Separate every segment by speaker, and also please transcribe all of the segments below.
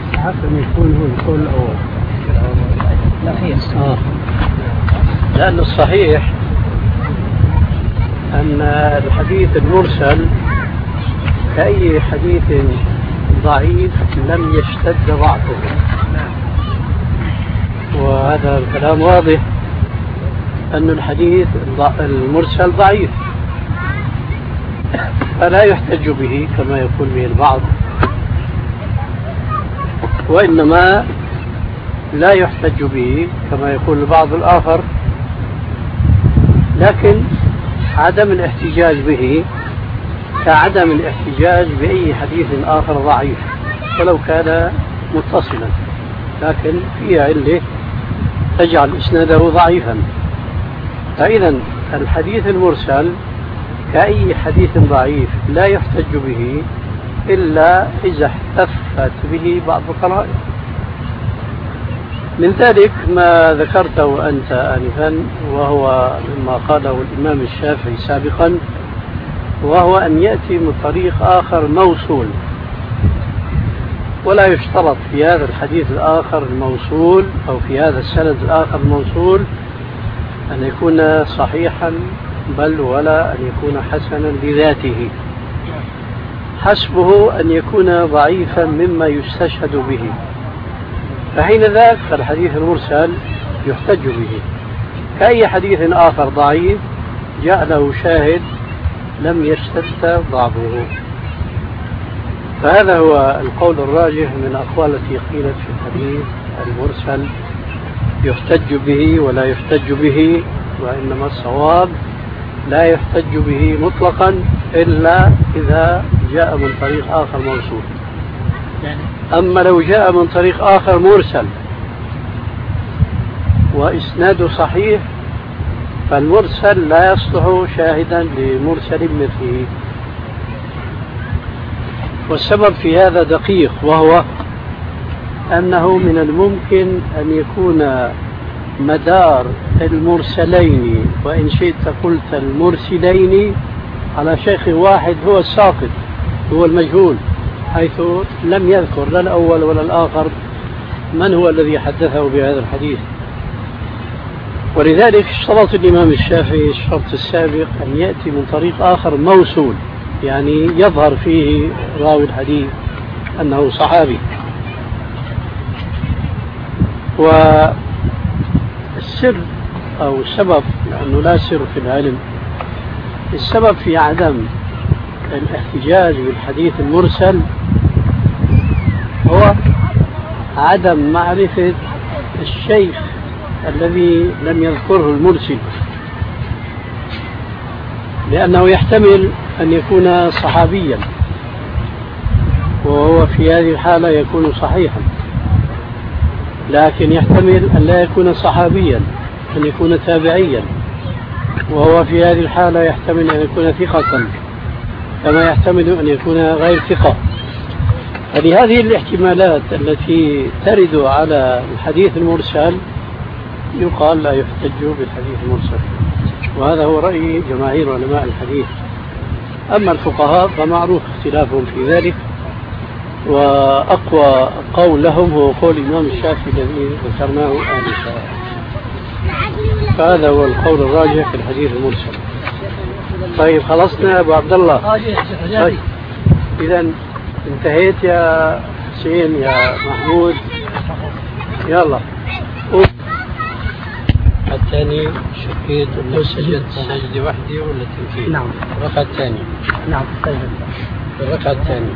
Speaker 1: حسن يكون هو القول الأول الأخير.
Speaker 2: لأن الصحيح أن الحديث المرسل كأي حديث ضعيف لم يشتد ضعفه، وهذا الكلام واضح أن الحديث المرسل ضعيف، فلا يحتج به كما يقول به البعض، وإنما لا يحتج به كما يقول البعض الآخر، لكن عدم الاحتجاج به كعدم الاحتجاج بأي حديث آخر ضعيف ولو كان متصلا، لكن فيها علة تجعل إسناده ضعيفا. فإذا الحديث المرسل كأي حديث ضعيف لا يحتج به إلا إذا احتفت به بعض القرائن. من ذلك ما ذكرته أنت آنفا، وهو مما قاله الإمام الشافعي سابقا، وهو أن يأتي من طريق آخر موصول، ولا يشترط في هذا الحديث الآخر الموصول أو في هذا السند الآخر الموصول أن يكون صحيحا، بل ولا أن يكون حسنا لذاته، حسبه أن يكون ضعيفا مما يستشهد به، فحين ذاك فالحديث المرسل يحتج به كأي حديث آخر ضعيف جاء له شاهد لم يشتد ضعفه. فهذا هو القول الراجح من الأقوال التي قيلت في الحديث المرسل يحتج به ولا يحتج به، وإنما الصواب لا يحتج به مطلقا إلا إذا جاء من طريق آخر موصول. أما لو جاء من طريق آخر مرسل وإسناده صحيح فالمرسل لا يصلح شاهدا لمرسل مثله. والسبب في هذا دقيق، وهو أنه من الممكن أن يكون مدار المرسلين، وإن شئت قلت المرسلين، على شيخ واحد هو الساقط، هو المجهول، حيث لم يذكر لا الأول ولا الآخر من هو الذي حدثه بهذا الحديث. ولذلك اشترط الإمام الشافعي الشرط السابق أن يأتي من طريق آخر موصول، يعني يظهر فيه راوي الحديث أنه صحابي. والسر أو السبب، لأنه لا سر في العلم، السبب في عدم الاحتجاج بالحديث المرسل هو عدم معرفة الشيخ الذي لم يذكره المرسل، لأنه يحتمل أن يكون صحابيا، وهو في هذه الحالة يكون صحيحا، لكن يحتمل أن لا يكون صحابيا، أن يكون تابعيا، وهو في هذه الحالة يحتمل أن يكون ثقة كما يحتمل أن يكون غير ثقة. فلهذه الاحتمالات التي ترد على الحديث المرسل يقال لا يحتج بالحديث المرسل، وهذا هو رأي جماهير علماء الحديث. أما الفقهاء فمعروف اختلافهم في ذلك، وأقوى قول لهم هو قول الإمام الشافعي الذي ذكرناه آنفا، فهذا هو القول الراجح في الحديث المرسل. طيب خلصنا يا أبو عبد الله؟ طيب إذا انتهيت يا حسين يا محمود؟ يلا الثاني شكيت انه سجد سجدة واحدة ولا تنتين؟
Speaker 1: نعم.
Speaker 2: الركعة الثانية.
Speaker 1: نعم سجد.
Speaker 2: الركعة الثانية.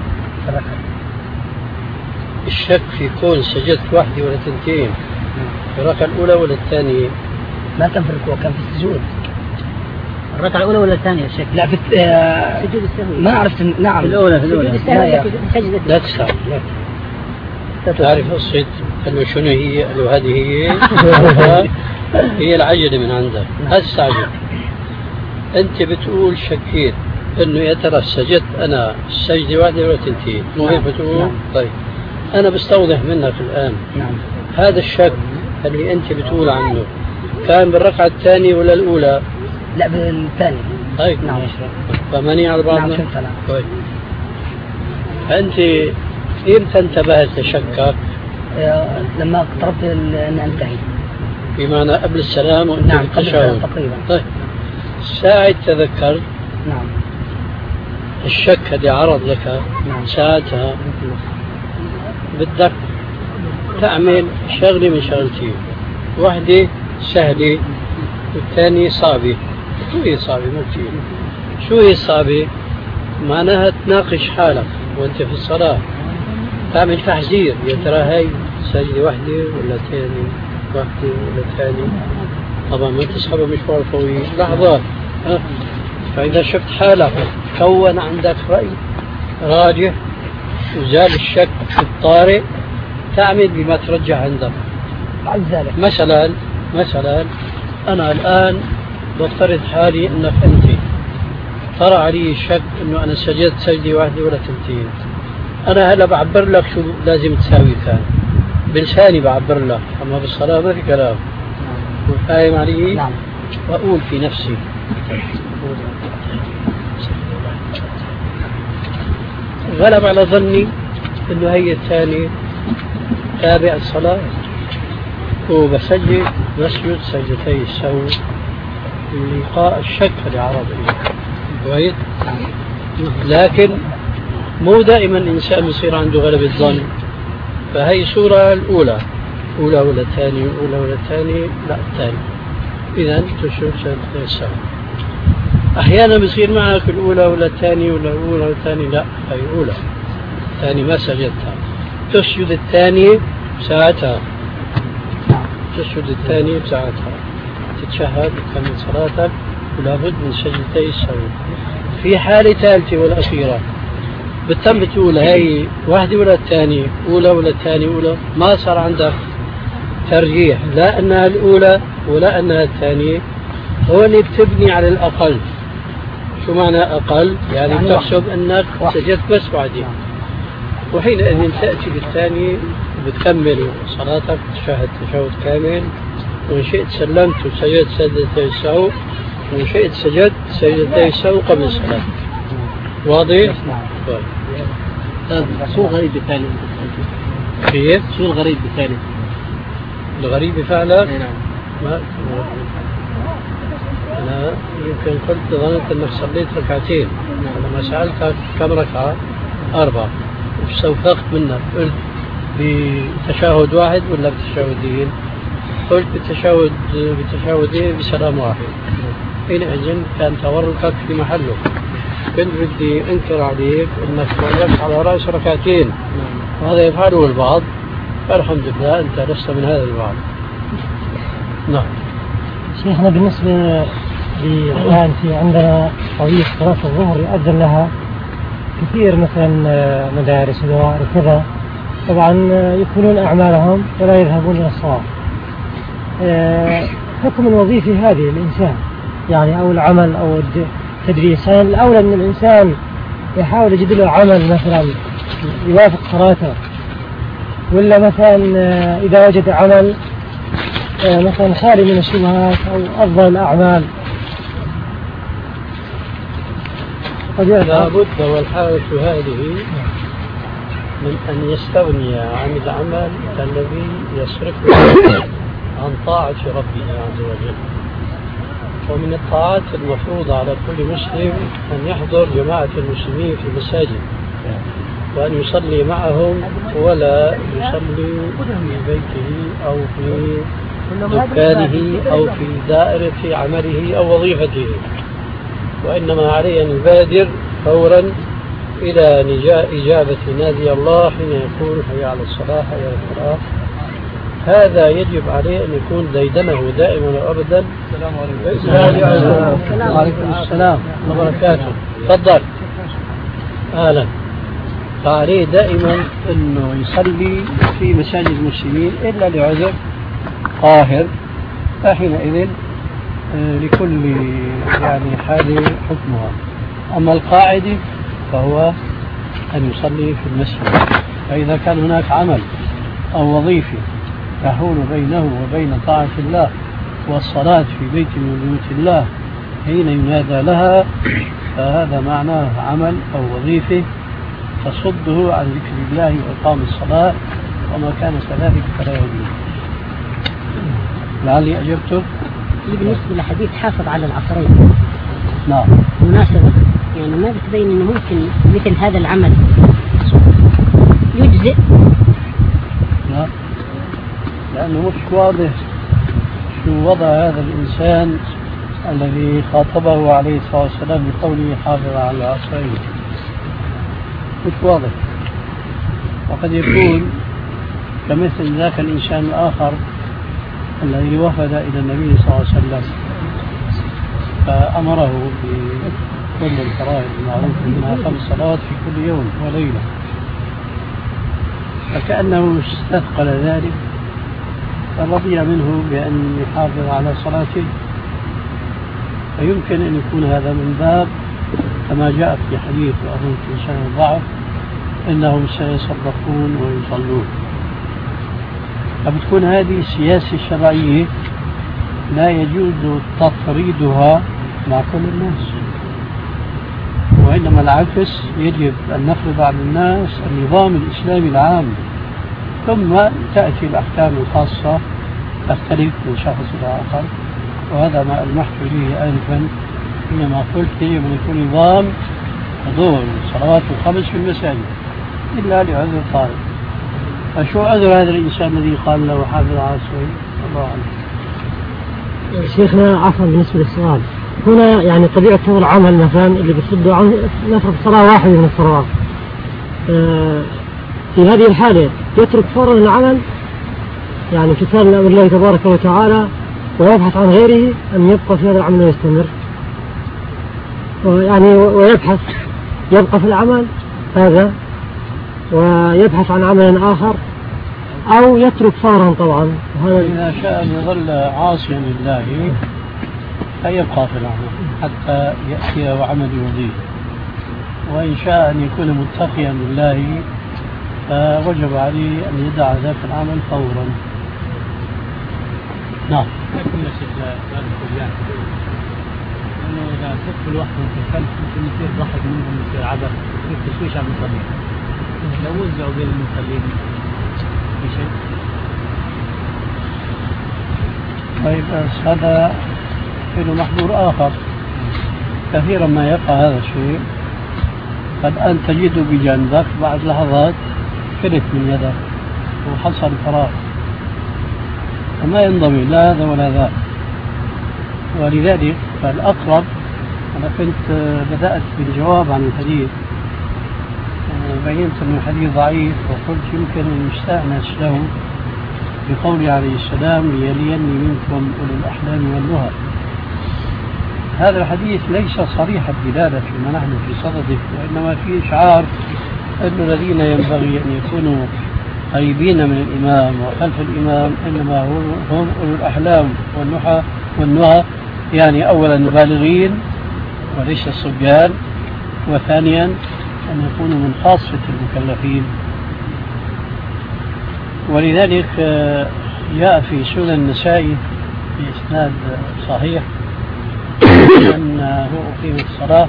Speaker 2: الشك في كون سجدت واحدة ولا تنتين؟ الركعة الأولى ولا الثانية؟
Speaker 1: ما كان في الركوع، كان في السجود. الركعة الأولى ولا الثانية الشك؟ لا في سجود السهو. ما عرفت. نعم في الأولى.
Speaker 2: لا تسأل. لا تعرف قصة قالوا شنو هي؟ قالوا هذه هي هي العجلة من عندك، لا تستعجل. أنت بتقول شكيت إنه يا ترى سجدت أنا السجدة واحدة ولا تنتين، مو هيك بتقول؟ نعم. طيب أنا بستوضح منك الآن. نعم. هذا الشك اللي أنت بتقول عنه كان بالركعة الثانية ولا الأولى؟
Speaker 1: لا بالثانية.
Speaker 2: طيب
Speaker 1: نعم.
Speaker 2: فماني على بعضنا؟
Speaker 1: نعم.
Speaker 2: طيب أنت إمتى انتبهت لشكك؟
Speaker 1: لما اقتربت أن أنتهي.
Speaker 2: بمعنى قبل السلام وأنت
Speaker 1: نعم
Speaker 2: بالتشهد
Speaker 1: تقريبا.
Speaker 2: طيب ساعة تذكرت
Speaker 1: نعم
Speaker 2: الشك اللي عرض لك
Speaker 1: نعم.
Speaker 2: ساعتها بدك تعمل شغلة من شغلتين، واحدة سهلة والثانية صعبة. شو هي صعبة؟ مو كثير. شو هي صعبة؟ معناها تناقش حالك وانت في الصلاة، تعمل تحذير، يا ترى هاي سجدة واحدة ولا ثاني واحدة ولا ثاني. طبعا ما تسحبها مشوار طويل، لحظات. فإذا شفت حالك كون عندك رأي راجح وزال الشك الطارئ، تعمل بما ترجح عندك.
Speaker 1: بعد ذلك
Speaker 2: مثلا أنا الآن بفترض حالي أنك أنت طرأ علي الشك أنه أنا سجدت سجدة واحدة ولا ثنتين. أنا هلا بعبر لك شو لازم تساوي كان بلساني، بعبر لك، أما بالصلاة ما في كلام. فاهم علي؟
Speaker 1: نعم.
Speaker 2: وأقول في نفسي غلب على ظني أنه هي الثانية تابع الصلاة، وبسجد بسجد سجدتي السهو لقاء الشك اللي عرض لي. كويس؟ لكن مو دائما الإنسان يصير عنده غلبة ظن. فهي صورة الأولى، أولى ولا الثانية، أولى ولا الثانية، لا الثانية. إذا تشوف سجدتي السهو. أحيانا بصير معك الأولى ولا الثانية ولا الأولى ولا الثانية، لا هي أولى، الثانية ما سجدتها، تسجد الثانية ساعتها، تسجد الثانية بساعتها، تتشهد وتكمل صلاتك، ولا بد من سجدتي السهو. في حالة ثالثة والأخيرة بتم بتقول هي واحدة ولا الثانية، أولى ولا الثانية، أولى، ما صار عندك ترجيح لا أنها الأولى ولا أنها الثانية، هو اللي بتبني على الأقل. شو معنى أقل؟ يعني بتحسب أنك سجدت بس واحدة، وحينئذ تأتي بالثانية وبتكمل صلاتك، تشهد تشهد كامل، وإن شئت سلمت وسجدت سجدتي السهو، وإن شئت سجدت سجدتي السهو قبل الصلاة. واضح؟
Speaker 1: طيب شو الغريب بالثاني؟
Speaker 2: كيف؟
Speaker 1: شو الغريب بالثاني؟
Speaker 2: الغريب بفعلك؟
Speaker 1: نعم.
Speaker 2: أنا يمكن قلت ظننت أنك صليت ركعتين. لما سألتك كم ركعة؟ 4. واستوثقت منك قلت بتشهد واحد ولا بتشهدين؟ قلت بتشهدين بسلام واحد. حينئذ كان توركك في محله. كنت بدي أنكر عليك أنك توركت على رأس ركعتين، وهذا يفعله البعض، فالحمد لله أنت لست من هذا البعض. نعم.
Speaker 3: شيخنا بالنسبة الآن في عندنا قضية صلاة الظهر يؤذن لها كثير مثلا مدارس ودوائر وكذا، طبعا يكملون أعمالهم ولا يذهبون إلى الصلاة. حكم الوظيفة هذه الإنسان يعني أو العمل أو التدريس، هل الأولى أن الإنسان يحاول يجد له عمل مثلا يوافق صلاته، ولا مثلا إذا وجد عمل مثلا خالي من الشبهات أو أفضل الأعمال؟
Speaker 2: لا بد والحالة هذه من أن يستغني عن العمل الذي يصرفه عن طاعة ربه عز وجل. ومن الطاعات المفروضة على كل مسلم أن يحضر جماعة المسلمين في المساجد، وأن يصلي معهم، ولا يصلي في بيته أو في دكانه أو في دائرة عمله أو وظيفته، وإنما عليه أن يبادر فورا إلى إجابة نادي الله حين يقول حي على الصلاة حي على الفلاح. هذا يجب عليه أن يكون ديدنه دائما وأبدا. السلام عليكم. وعليكم السلام وبركاته. تفضل. أهلا. فعليه دائما أنه يصلي في مساجد المسلمين إلا لعذر قاهر، فحينئذ لكل يعني حال حكمها. أما القاعدة فهو أن يصلي في المسجد. فإذا كان هناك عمل أو وظيفة تحول بينه وبين طاعة الله والصلاة في بيت من بيوت الله حين ينادى لها، فهذا معناه عمل أو وظيفة تصده عن ذكر الله وإقام الصلاة، وما كان كذلك فلا يجوز. لعلي أجبتك.
Speaker 4: بالنسبة لحديث حافظ على العصرين،
Speaker 2: نعم،
Speaker 4: مناسبة يعني ما بتبين أنه ممكن مثل هذا العمل يجزئ؟
Speaker 2: نعم، لأنه مش واضح شو وضع هذا الإنسان الذي خاطبه عليه الصلاة والسلام بقوله حافظ على العصرين، مش واضح. وقد يكون كمثل ذاك الإنسان الآخر الذي وفد إلى النبي صلى الله عليه وسلم فأمره بكل الفرائض المعروفة منها 5 صلوات في كل يوم وليلة، فكأنه استثقل ذلك فرضي منه بأن يحافظ على صلاته. فيمكن أن يكون هذا من باب كما جاء في حديث وأظن في شأن الضعف إنهم سيصدقون ويصلون. فبتكون هذه السياسة الشرعية لا يجوز تفريضها مع كل الناس، وإنما العكس، يجب أن نفرض على الناس النظام الإسلامي العام، ثم تأتي الأحكام الخاصة تختلف من شخص إلى آخر. وهذا ما ألمحت إليه آنفا حينما قلت يجب أن يكون نظام حضور الصلوات ال5 في المساجد إلا لعذر طارئ. فشو عذر هذا الإنسان الذي قال له حافظ على الصلاة؟ الله أعلم.
Speaker 3: شيخنا عفوا بالنسبة للسؤال، هنا يعني طبيعة هذا العمل مثلا اللي بيصدوا عن نفرض صلاة واحدة من الصلوات، في هذه الحالة يترك فورا العمل يعني امتثال لأمر الله تبارك وتعالى ويبحث عن غيره أن يبقى في هذا العمل ويستمر، يعني ويبحث يبقى في العمل هذا ويبحث عن عمل آخر أو يترك فورا طبعا.
Speaker 2: إذا شاء أن يظل عاصيا لله فيبقى في العمل حتى يأتي وعمل يرضيه، وإن شاء أن يكون متقيا لله فوجب عليه أن يدع ذاك العمل فورا. نعم.
Speaker 5: لكن يا شيخ سؤال يعني انه اذا تدخل واحد في الخلف ممكن يصير ضحك منهم، يصير عبث، يصير تشويش على المصلين. لو وزعوا بين المصلين في شيء؟
Speaker 2: طيب بس هذا له محظور آخر. كثيرا ما يقع هذا الشيء، قد أن تجد بجانبك بعد لحظات فلت من يدك وحصل فراغ وما ينضمي لا هذا ولا ذا. ولذلك فالأقرب، أنا كنت بدأت بالجواب عن الحديث، بينت أن الحديث ضعيف وقلت يمكن أن يستأنس له بقوله عليه السلام ليليني منكم أولو الأحلام والنهى. هذا الحديث ليس صريح الدلالة فيما نحن في صدده، وإنما فيه إشعار أن الذين ينبغي أن يكونوا قريبين من الإمام وخلف الإمام إنما هم أولو الأحلام والنهى، يعني أولا البالغين وليس الصبيان، وثانيا أن يكونوا من خاصة المكلفين. ولذلك جاء في سنن النسائي في إسناد صحيح أنه أقيم الصلاة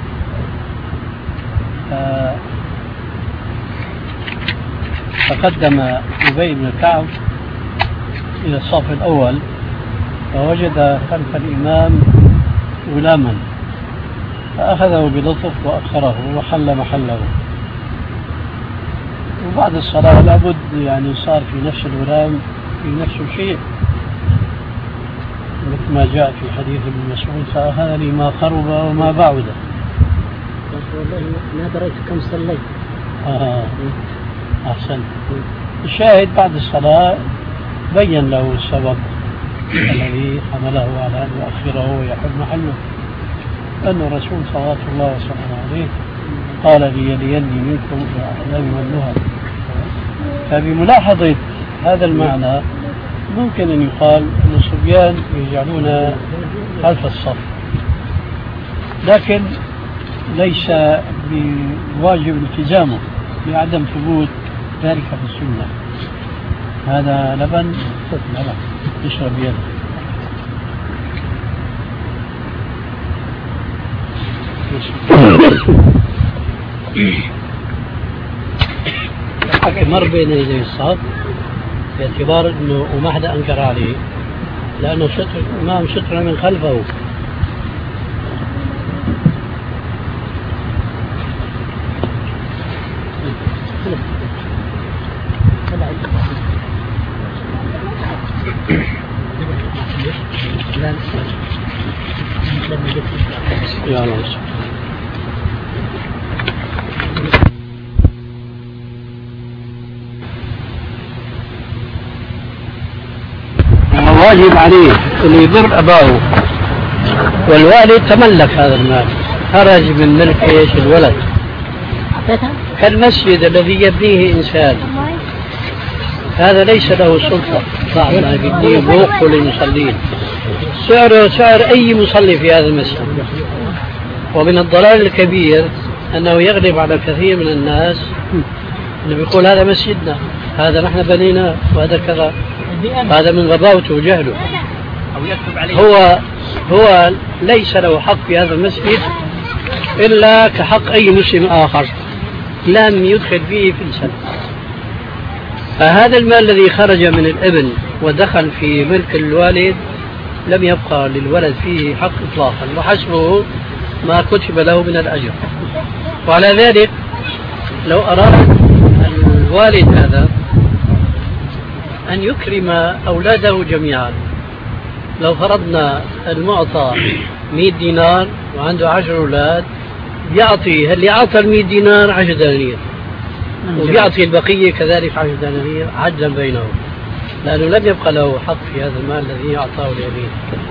Speaker 2: فقدم أبي بن كعب إلى الصف الأول فوجد خلف الإمام غلاما فأخذه بلطف وأخره وحل محله. وبعد الصلاة لابد يعني صار في نفس الغلام في نفس الشيء مثل ما جاء في حديث ابن مسعود فأخذني ما قرب وما بعد.
Speaker 4: والله ما دريت كم صليت.
Speaker 2: أحسن. الشاهد بعد الصلاة بين له السبب الذي حمله على أن يؤخره ويحل محله، أن الرسول صلى الله عليه وسلم قال ليليني منكم الأحلام والنهى. فبملاحظة هذا المعنى ممكن أن يقال أن الصبيان يجعلون خلف الصف، لكن ليس بواجب التزامه لعدم ثبوت ذلك في السنة. هذا لبن اشرب يده. لكن مر بين يدي الصف باعتبار أنه وما حدا أنكر عليه لأنه ستر الإمام ستر من خلفه. يا الله. واجب عليه أن يبر أباه، والوالد تملك هذا المال، خرج من ملك ايش الولد، كالمسجد الذي يبنيه إنسان هذا ليس له سلطة صاحبنا في الدين بوقف للمصلين، سعره سعر أي مصلي في هذا المسجد. ومن الضلال الكبير أنه يغلب على كثير من الناس اللي بيقول هذا مسجدنا، هذا نحن بنينا، وهذا كذا، هذا من غباوته وجهله. هو ليس له حق في هذا المسجد إلا كحق أي مسلم آخر لم يدخل فيه في السنة. فهذا المال الذي خرج من الابن ودخل في ملك الوالد لم يبقى للولد فيه حق إطلاقا، وحسبه ما كتب له من الأجر. وعلى ذلك لو أراد الوالد هذا أن يكرم أولاده جميعا، لو فرضنا المعطى 100 دينار وعنده 10 أولاد، يعطي اللي أعطى 100 دينار 10 دنانير، ويعطي البقية كذلك 10 دنانير عدلا بينهم، لأنه لم يبقى له حق في هذا المال الذي أعطاه اليمين.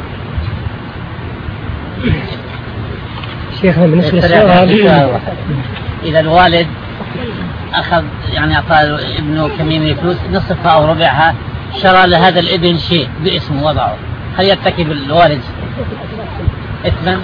Speaker 3: شيخنا بالنسبة للسؤال،
Speaker 1: إذا الوالد أخذ يعني أعطى ابنه كمية فلوس نصفها أو ربعها، شرى لهذا الابن شيء باسمه وضعه، هل يرتكب الوالد إثما؟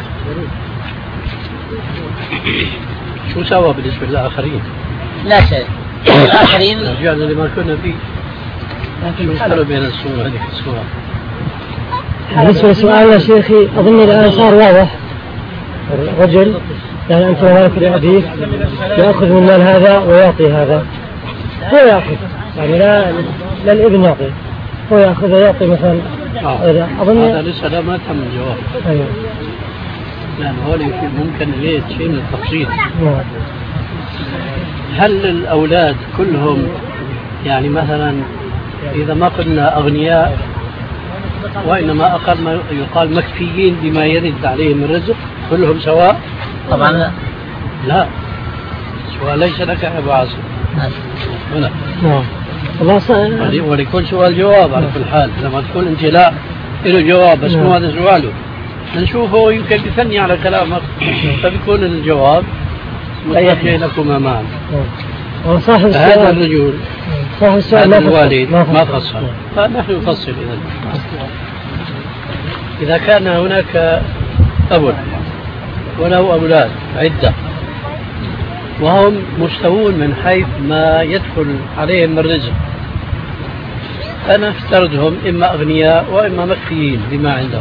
Speaker 2: شو سوى بالنسبة للآخرين؟
Speaker 1: لا شيء. الآخرين
Speaker 2: رجعنا لما كنا فيه، لكن حلوا بين الصورة هذه الصورة.
Speaker 3: بالنسبة لسؤال يا شيخي، أظن الآن صار واضح. الرجل يعني أنت مالك لأبيك يأخذ من مال هذا ويعطي هذا، هو يأخذ يعني لا الابن يعطي، هو يأخذ ويعطي مثلا.
Speaker 2: أظن هذا لسه لا ما تم الجواب.
Speaker 3: أيوه.
Speaker 2: لأن هو ممكن ليه شيء من التفصيل. هل الأولاد كلهم يعني مثلا إذا ما قلنا أغنياء وإنما أقل ما يقال مكفيين بما يرد عليهم الرزق، كلهم سواء؟
Speaker 1: طبعا لا.
Speaker 2: لا، سؤال ليس لك يا أبو عاصم. هنا ولكل سؤال جواب على كل حال. لما تقول أنت لا له جواب بس مو هذا سؤاله، نشوفه يمكن يثني على كلامك فبيكون الجواب متوجه لكم معا. هذا الرجل
Speaker 3: صاحب السؤال
Speaker 2: هذا الوالد ما فصل، فنحن نفصل. إذا كان هناك أب وله أولاد عدة وهم مستوون من حيث ما يدخل عليهم من الرزق، فنفترضهم إما أغنياء وإما مكفيين بما عندهم،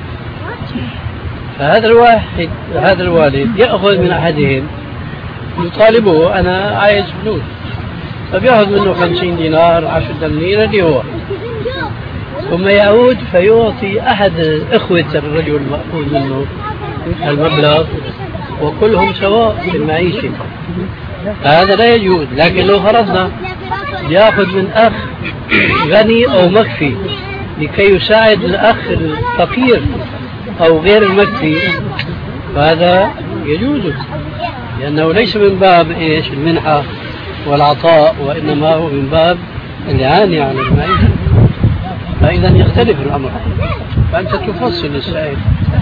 Speaker 2: فهذا الوالد يأخذ من أحدهم يطالبه أنا عايز فلوس، فبيأخذ منه 50 دينار 10 دنانير اللي هو، ثم يعود فيعطي أحد إخوة الرجل المأخوذ منه المبلغ وكلهم سواء في المعيشة، فهذا لا يجوز. لكن لو فرضنا يأخذ من أخ غني أو مكفي لكي يساعد الأخ الفقير أو غير المكفي، فهذا يجوز، لأنه ليس من باب إيش المنحة والعطاء، وإنما هو من باب الإعانة على المعيشة، فإذا يختلف الأمر، فأنت تفصل السائل.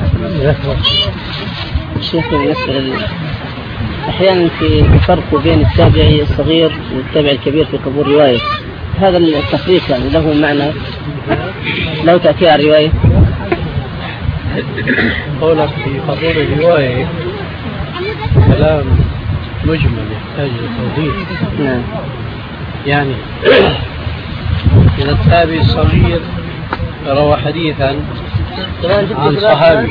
Speaker 1: الشيخ بالنسبة أحيانا في فرق بين التابعي الصغير والتابعي الكبير في قبول رواية، هذا التفريق يعني له معنى لو تأتي على الرواية؟
Speaker 2: قولك في قبول الرواية كلام مجمل يحتاج لتوضيح.
Speaker 1: نعم.
Speaker 2: يعني إذا التابعي الصغير روى حديثا عن صحابي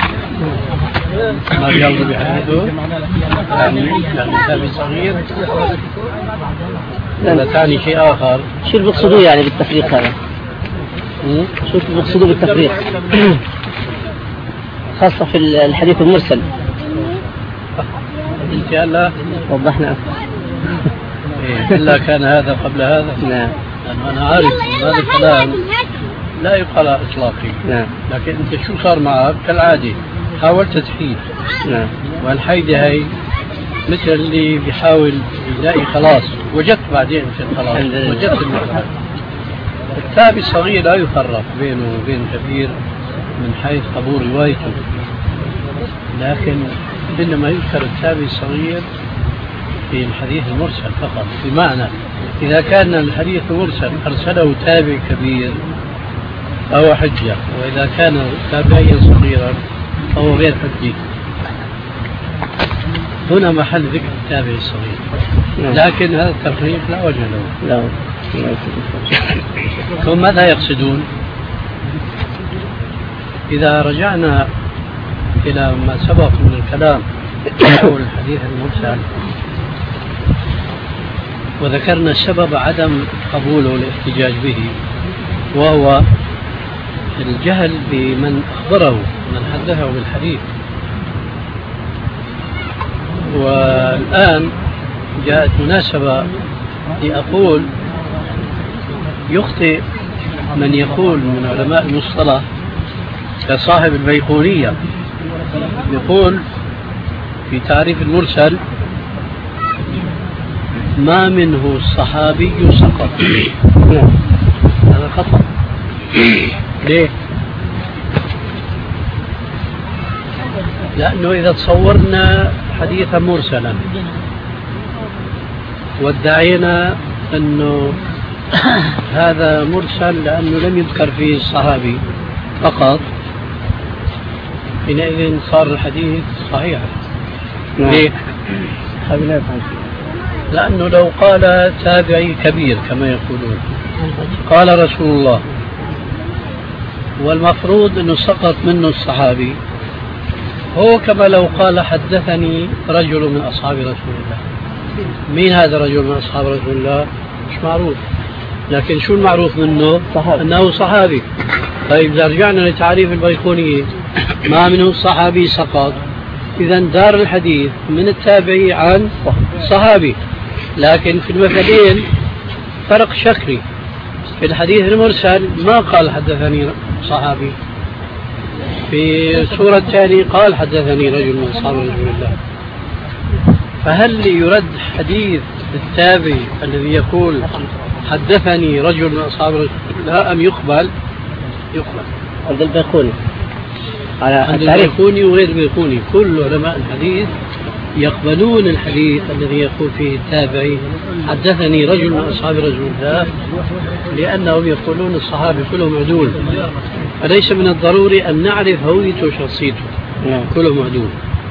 Speaker 2: ما جاوز بحديثه، يعني التابعي الصغير ولا تعني شيء آخر؟
Speaker 1: شو اللي بيقصدوه يعني بالتفريق هذا؟ شو اللي بيقصدوه بالتفريق؟ خاصة في الحديث المرسل.
Speaker 2: انت هلا
Speaker 1: وضحنا أكثر.
Speaker 2: إلا كان هذا قبل هذا؟
Speaker 1: نعم.
Speaker 2: أنا عارف هذا الكلام لا يقال إطلاقي.
Speaker 1: نعم.
Speaker 2: لكن أنت شو صار معك كالعادة؟ حاولت تحيد.
Speaker 1: نعم.
Speaker 2: والحيدة هي مثل اللي بيحاول يلاقي خلاص وجدت بعدين مثل خلاص وجدت المخرج. التابع الصغير لا يفرق بينه وبين كبير من حيث قبول روايته، لكن إنما يذكر التابع الصغير في الحديث المرسل فقط. بمعنى إذا كان الحديث المرسل أرسله تابع كبير فهو حجة، وإذا كان تابعيا صغيرا فهو غير حجي. هنا محل ذكر التابع الصغير. لكن هذا التفريق لا وجه له.
Speaker 1: لا.
Speaker 2: ثم ماذا يقصدون؟ إذا رجعنا إلى ما سبق من الكلام حول الحديث المرسل وذكرنا سبب عدم قبوله والاحتجاج به، وهو الجهل بمن أخبره من حدثه بالحديث. والآن جاءت مناسبة لأقول يخطئ من يقول من علماء المصطلح كصاحب البيقونية، يقول في تعريف المرسل ما منه الصحابي سقط. هذا خطأ. ليه؟ لأنه إذا تصورنا حديثا مرسلا وادعينا أنه هذا مرسل لأنه لم يذكر فيه الصحابي فقط، حينئذ صار الحديث صحيحا. ليه؟ لأنه لو قال تابعي كبير كما يقولون قال رسول الله والمفروض أنه سقط منه الصحابي، هو كما لو قال حدثني رجل من أصحاب رسول الله. مين هذا الرجل من أصحاب رسول الله؟ مش معروف، لكن شو المعروف منه؟ صحابي. أنه صحابي. طيب إذا رجعنا لتعريف البيقونية ما منه الصحابي سقط، إذا دار الحديث من التابعي عن صحابي. لكن في المثلين فرق شكلي. في الحديث المرسل ما قال حدثني صحابي، في السورة الثانية قال حدثني رجل من أصحاب رسول الله. فهل يرد حديث التابعي الذي يقول حدثني رجل من أصحاب رسول الله أم يقبل؟ يقبل.
Speaker 1: عند البيقوني
Speaker 2: عند البيقوني وغير البيقوني كل علماء الحديث يقبلون الحديث الذي يقول فيه التابعي حدثني رجل من أصحاب رسول الله، لأنهم يقولون الصحابة كلهم عدول، فليس من الضروري أن نعرف هويته وشخصيته. كلهم عدول.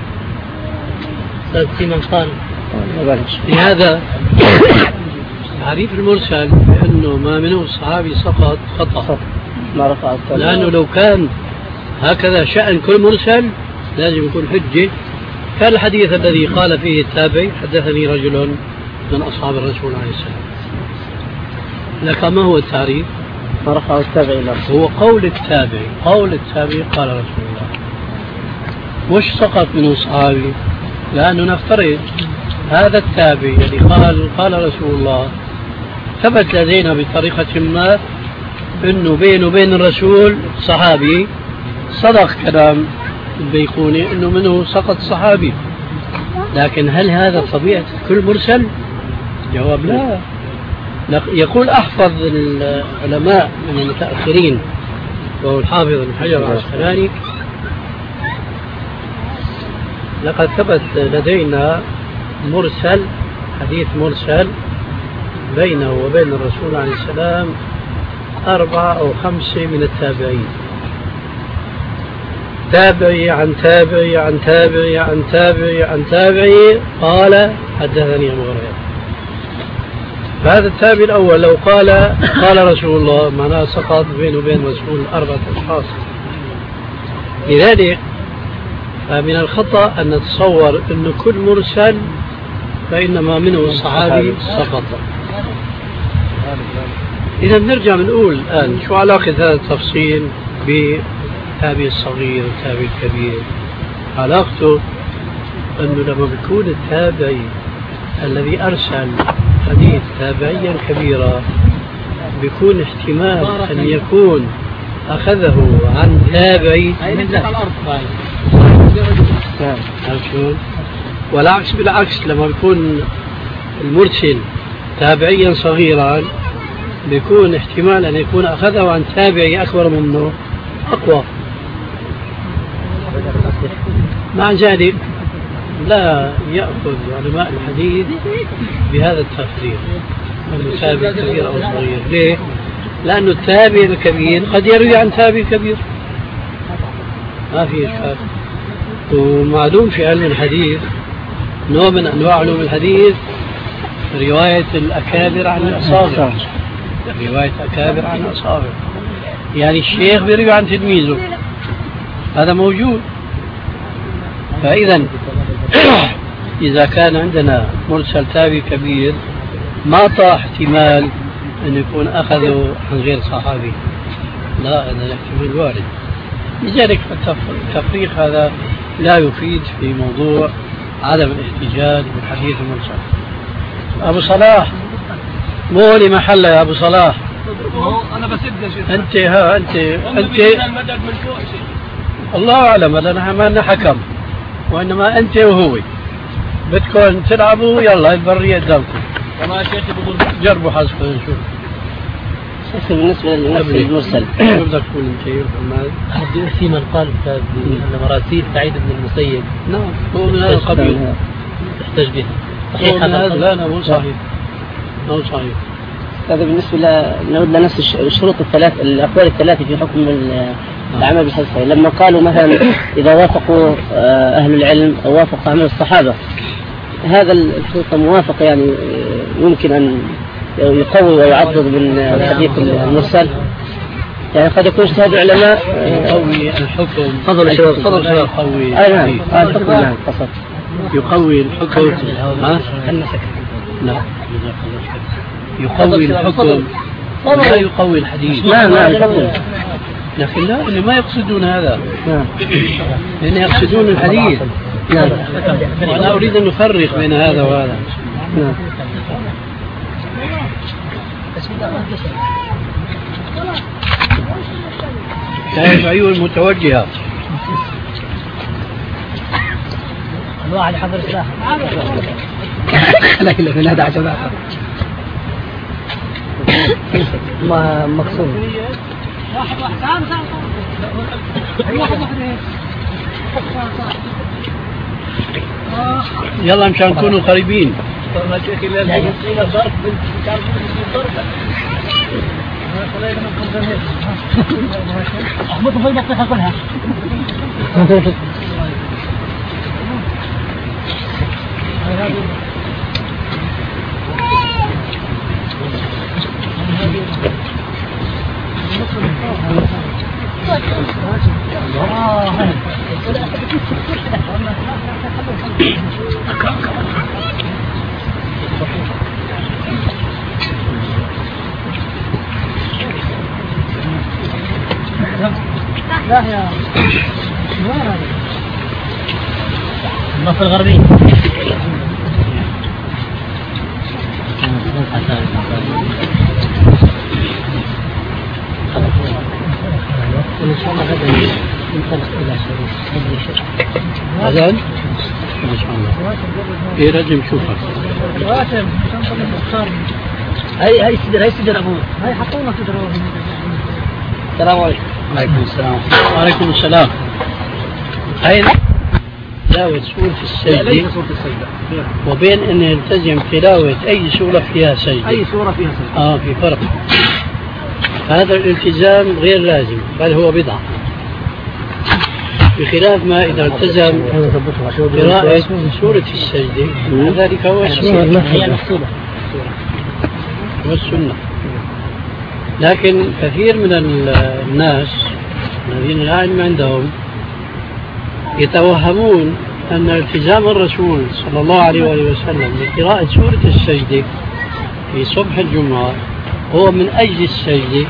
Speaker 1: في من قال
Speaker 2: لهذا تعريف المرسل بأنه ما منه الصحابي سقط خطأ، لأنه لو كان هكذا شأن كل مرسل لازم يكون حجة كالحديث الذي قال فيه التابعي حدثني رجل من أصحاب الرسول عليه السلام. لك ما هو التعريف؟
Speaker 1: فرفع التابعي
Speaker 2: هو قول التابعي. قول التابعي قال رسول الله، وش سقط منه صحابي؟ لأنه نفترض هذا التابعي الذي قال رسول الله ثبت لدينا بطريقة ما أنه بينه وبين الرسول صحابي، صدق كلام البيقوني أنه منه سقط صحابي، لكن هل هذا طبيعة كل مرسل؟ جواب لا. يقول أحفظ العلماء من المتأخرين وهو الحافظ ابن حجر العسقلاني لقد ثبت لدينا مرسل، حديث مرسل بينه وبين الرسول عليه السلام 4 أو 5 من التابعين، تابعي عن تابعي عن تابعي عن تابعي عن تابعي قال حدثني أبو هريرة. فهذا التابع الأول لو قال رسول الله معناه سقط بينه وبين رسول 4 أشخاص. لذلك فمن الخطأ أن نتصور أن كل مرسل فإنما منه الصحابي سقط. إذا بنرجع بنقول الآن شو علاقة هذا التفصيل بالتابع الصغير والتابع الكبير؟ علاقته أنه لما بيكون التابعي الذي أرسل حديث تابعيا كبيرا بيكون احتمال أن يكون أخذه عن تابعي والعكس بالعكس، لما بيكون المرسل تابعيا صغيرا بيكون احتمال أن يكون أخذه عن تابعي أكبر منه أقوى. مع ذلك لا يأخذ علماء الحديث بهذا التفريق أنه تابع كبير أو صغير. ليه؟ لأنه التابع الكبير قد يروي عن تابع كبير، ما في إشكال. ومعلوم في علم الحديث نوع من أنواع علوم الحديث رواية الأكابر عن الأصابع، رواية أكابر عن الأصابع، يعني الشيخ بيروي عن تلميذه، هذا موجود. فإذا إذا كان عندنا مرسل تابعي كبير ما طاح احتمال أن يكون أخذه عن غير صحابي، لا، هذا الاحتمال وارد. لذلك التفريق هذا لا يفيد في موضوع عدم الاحتجاج بالحديث المرسل. أبو صلاح مو لي محل يا أبو صلاح،
Speaker 5: أنا بسد
Speaker 2: أنت الله أعلم، أنا ما حكم، وإنما أنت وهو بدكم تلعبوا، يلا البرية قدامكم.
Speaker 5: والله يا شيخ
Speaker 2: جربوا حظكم نشوف.
Speaker 1: بالنسبة للنفس المرسل
Speaker 2: شو بدك تقول أنت؟
Speaker 5: في من قال أن مراسيل سعيد بن المسيب
Speaker 2: نعم هو من هذا القبيل
Speaker 5: يحتج بها.
Speaker 2: صحيح هذا؟ لا مو صحيح، مو صحيح.
Speaker 1: هذا بالنسبة نعود لنفس الشروط الثلاث، الأقوال الثلاثة في حكم العمل بالحديث. لما قالوا مثلا إذا وافقوا أهل العلم أو وافقوا عمل الصحابة، هذا الشروط موافق يعني يمكن أن يقوي ويعضد من الحديث المرسل، يعني قد يكون اجتهاد العلماء
Speaker 2: يقوي الحكم.
Speaker 1: فضل
Speaker 2: يقوي
Speaker 1: الحكم قصد
Speaker 2: يقوي الحكم. لا يقوي الحكم لا يقوي الحديث.
Speaker 1: لا الحكم،
Speaker 2: لكن لا، اللي ما يقصدون هذا، لأن يقصدون الحديث. وأنا أريد أن نفرق بين هذا وهذا. كيف عيون المتوجهة
Speaker 3: الواحد حضر الساحة
Speaker 1: لكن في هذا عشان
Speaker 3: ما مقصود
Speaker 2: يلا مشان نكونوا قريبين.
Speaker 3: احمد في البطيخة كلها. لا يا
Speaker 1: النص الغربي
Speaker 4: إن شاء الله غدا ننطلق إلى شريف.
Speaker 2: أذان إن شاء الله. إيه لازم نشوفك.
Speaker 3: راتب تنطلق مختار.
Speaker 1: هاي سدر أبوه.
Speaker 3: هاي حطونا سدر.
Speaker 1: السلام عليكم.
Speaker 2: عليكم السلام. وعليكم السلام. أين تلاوة سورة السجدة وبين أن يلتزم تلاوة أي سورة فيها سجدة.
Speaker 1: أي سورة فيها سجدة.
Speaker 2: في فرق. هذا الالتزام غير لازم، بل هو بدعة، بخلاف ما إذا التزم قراءة سورة السجدة ذلك هو
Speaker 1: المقصودة
Speaker 2: والسنة. لكن كثير من الناس الذين لا علم عندهم يتوهمون أن التزام الرسول صلى الله عليه وآله وسلم بقراءة سورة السجدة في صبح الجمعة هو من أجل السجدة،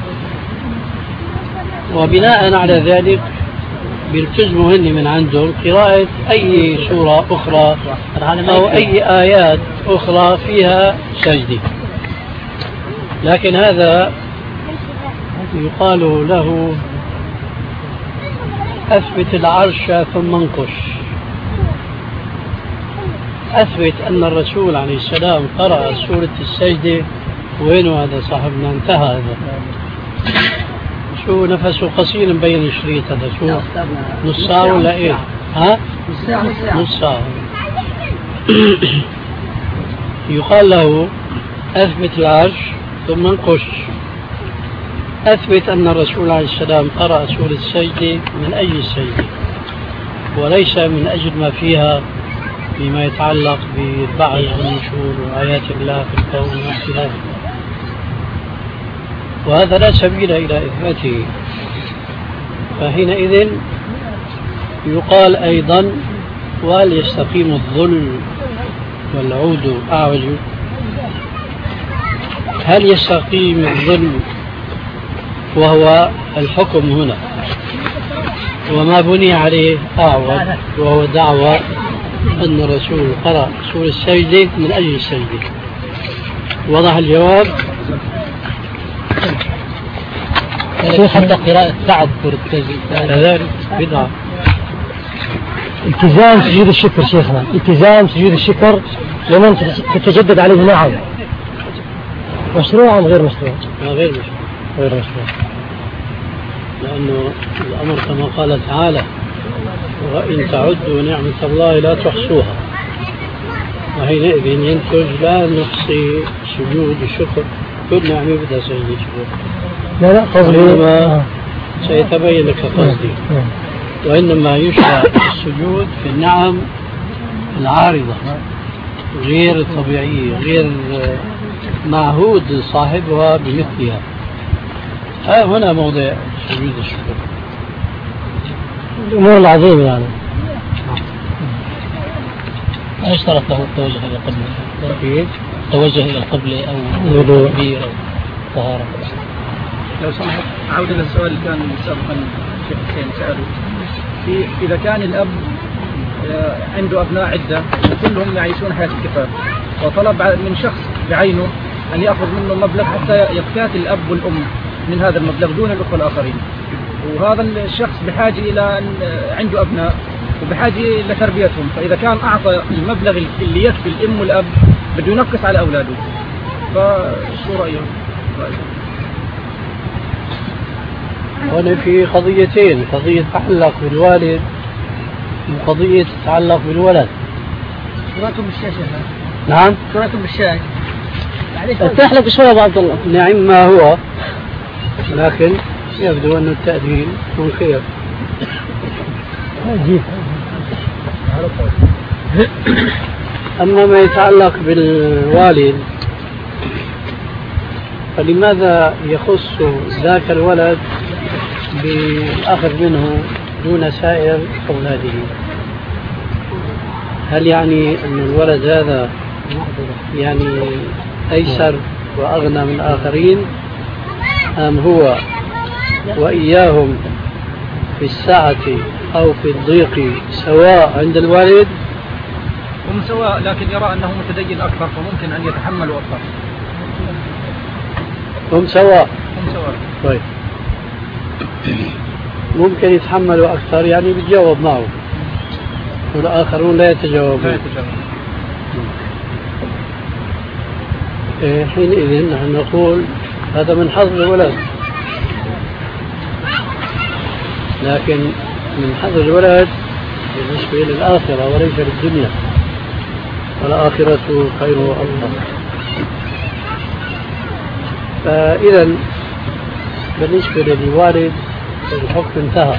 Speaker 2: وبناء على ذلك بيلتزموا هن من عندهم قراءة أي سورة أخرى أو أي آيات أخرى فيها سجدة. لكن هذا يقال له أثبت العرش ثم انقش. أثبت أن الرسول عليه السلام قرأ سورة السجدة. وين هذا صاحبنا؟ انتهى هذا. شو نفسه قصير مبين الشريط هذا؟ شو نص ساعة ولا إيه؟ ها؟ نص ساعة. يقال له أثبت العرش ثم انقش. أثبت أن الرسول عليه السلام قرأ سورة السجدة من أجل السجدة، وليس من أجل ما فيها فيما يتعلق بالبعث والنشور وآيات الله في الكون واختلافه، وهذا لا سبيل إلى إثباته. فحينئذ يقال أيضا: وهل يستقيم الظل والعود أعوج؟ هل يستقيم الظل وهو الحكم هنا وما بني عليه أعوج، وهو دعوة أن الرسول قرأ سورة السجدة من أجل السجدة؟ وضح الجواب؟
Speaker 1: حتى قراءة سعد
Speaker 2: كذلك بدعة.
Speaker 3: التزام سجود الشكر شيخنا، التزام سجود الشكر لمن تتجدد عليه نعم، مشروع أم غير مشروع؟
Speaker 2: غير مشروع. غير مشروع، لأنه الأمر كما قال تعالى: وإن تعدوا نعمة الله لا تحصوها. وحينئذ ينتج لا نحصي سجود الشكر، كل نعمة بدها سجود الشكر.
Speaker 3: لا قصدي
Speaker 2: سيتبين لك قصدي. وإنما يشرع السجود في النعم العارضة غير الطبيعية، غير معهود صاحبها بمثلها. هنا موضع سجود الشكر.
Speaker 3: الأمور العظيمة يعني.
Speaker 1: ما اشترط له التوجه إلى القبلة؟ التوجه إلى القبلة أو تكبير أو طهارة؟
Speaker 5: لو سمحت عودة للسؤال اللي كان سابقا الشيخ حسين سأله، إذا كان الأب عنده أبناء عدة وكلهم يعيشون حياة الكفاف، وطلب من شخص بعينه أن يأخذ منه مبلغ حتى يكتفي الأب والأم من هذا المبلغ دون الأخوة الآخرين، وهذا الشخص بحاجة إلى أن عنده أبناء وبحاجة لتربيتهم، فإذا كان أعطى المبلغ اللي يكفي الأم والأب بده ينقص على أولاده، فشو رأيهم؟
Speaker 2: هنا في قضيتين: قضية تتعلق بالوالد وقضية تتعلق بالولد.
Speaker 3: شراتهم بالشاشة.
Speaker 2: نعم،
Speaker 3: شراتهم بالشاشة.
Speaker 1: افتح لك شوية بعض الله.
Speaker 2: نعم ما هو، لكن يبدو أن التأديل يكون خير. أما ما يتعلق بالوالد فلماذا يخص ذاك الولد بالأخذ منه دون سائر أولاده؟ هل يعني أن الولد هذا يعني أيسر وأغنى من الآخرين، أم هو وإياهم في السعة أو في الضيق سواء عند الوالد؟
Speaker 5: هم سواء، لكن يرى أنه متدين أكثر فممكن أن يتحملوا أكثر.
Speaker 2: هم سواء.
Speaker 5: طيب
Speaker 2: ممكن يتحملوا أكثر، يعني بيتجاوب معه، والآخرون لا يتجاوبون. حينئذ نحن نقول هذا من حظ الولد، لكن من حظ الولد بالنسبة للآخرة وليس للدنيا، والآخرة خير وأفضل. فإذا بالنسبة للوالد الحكم انتهى.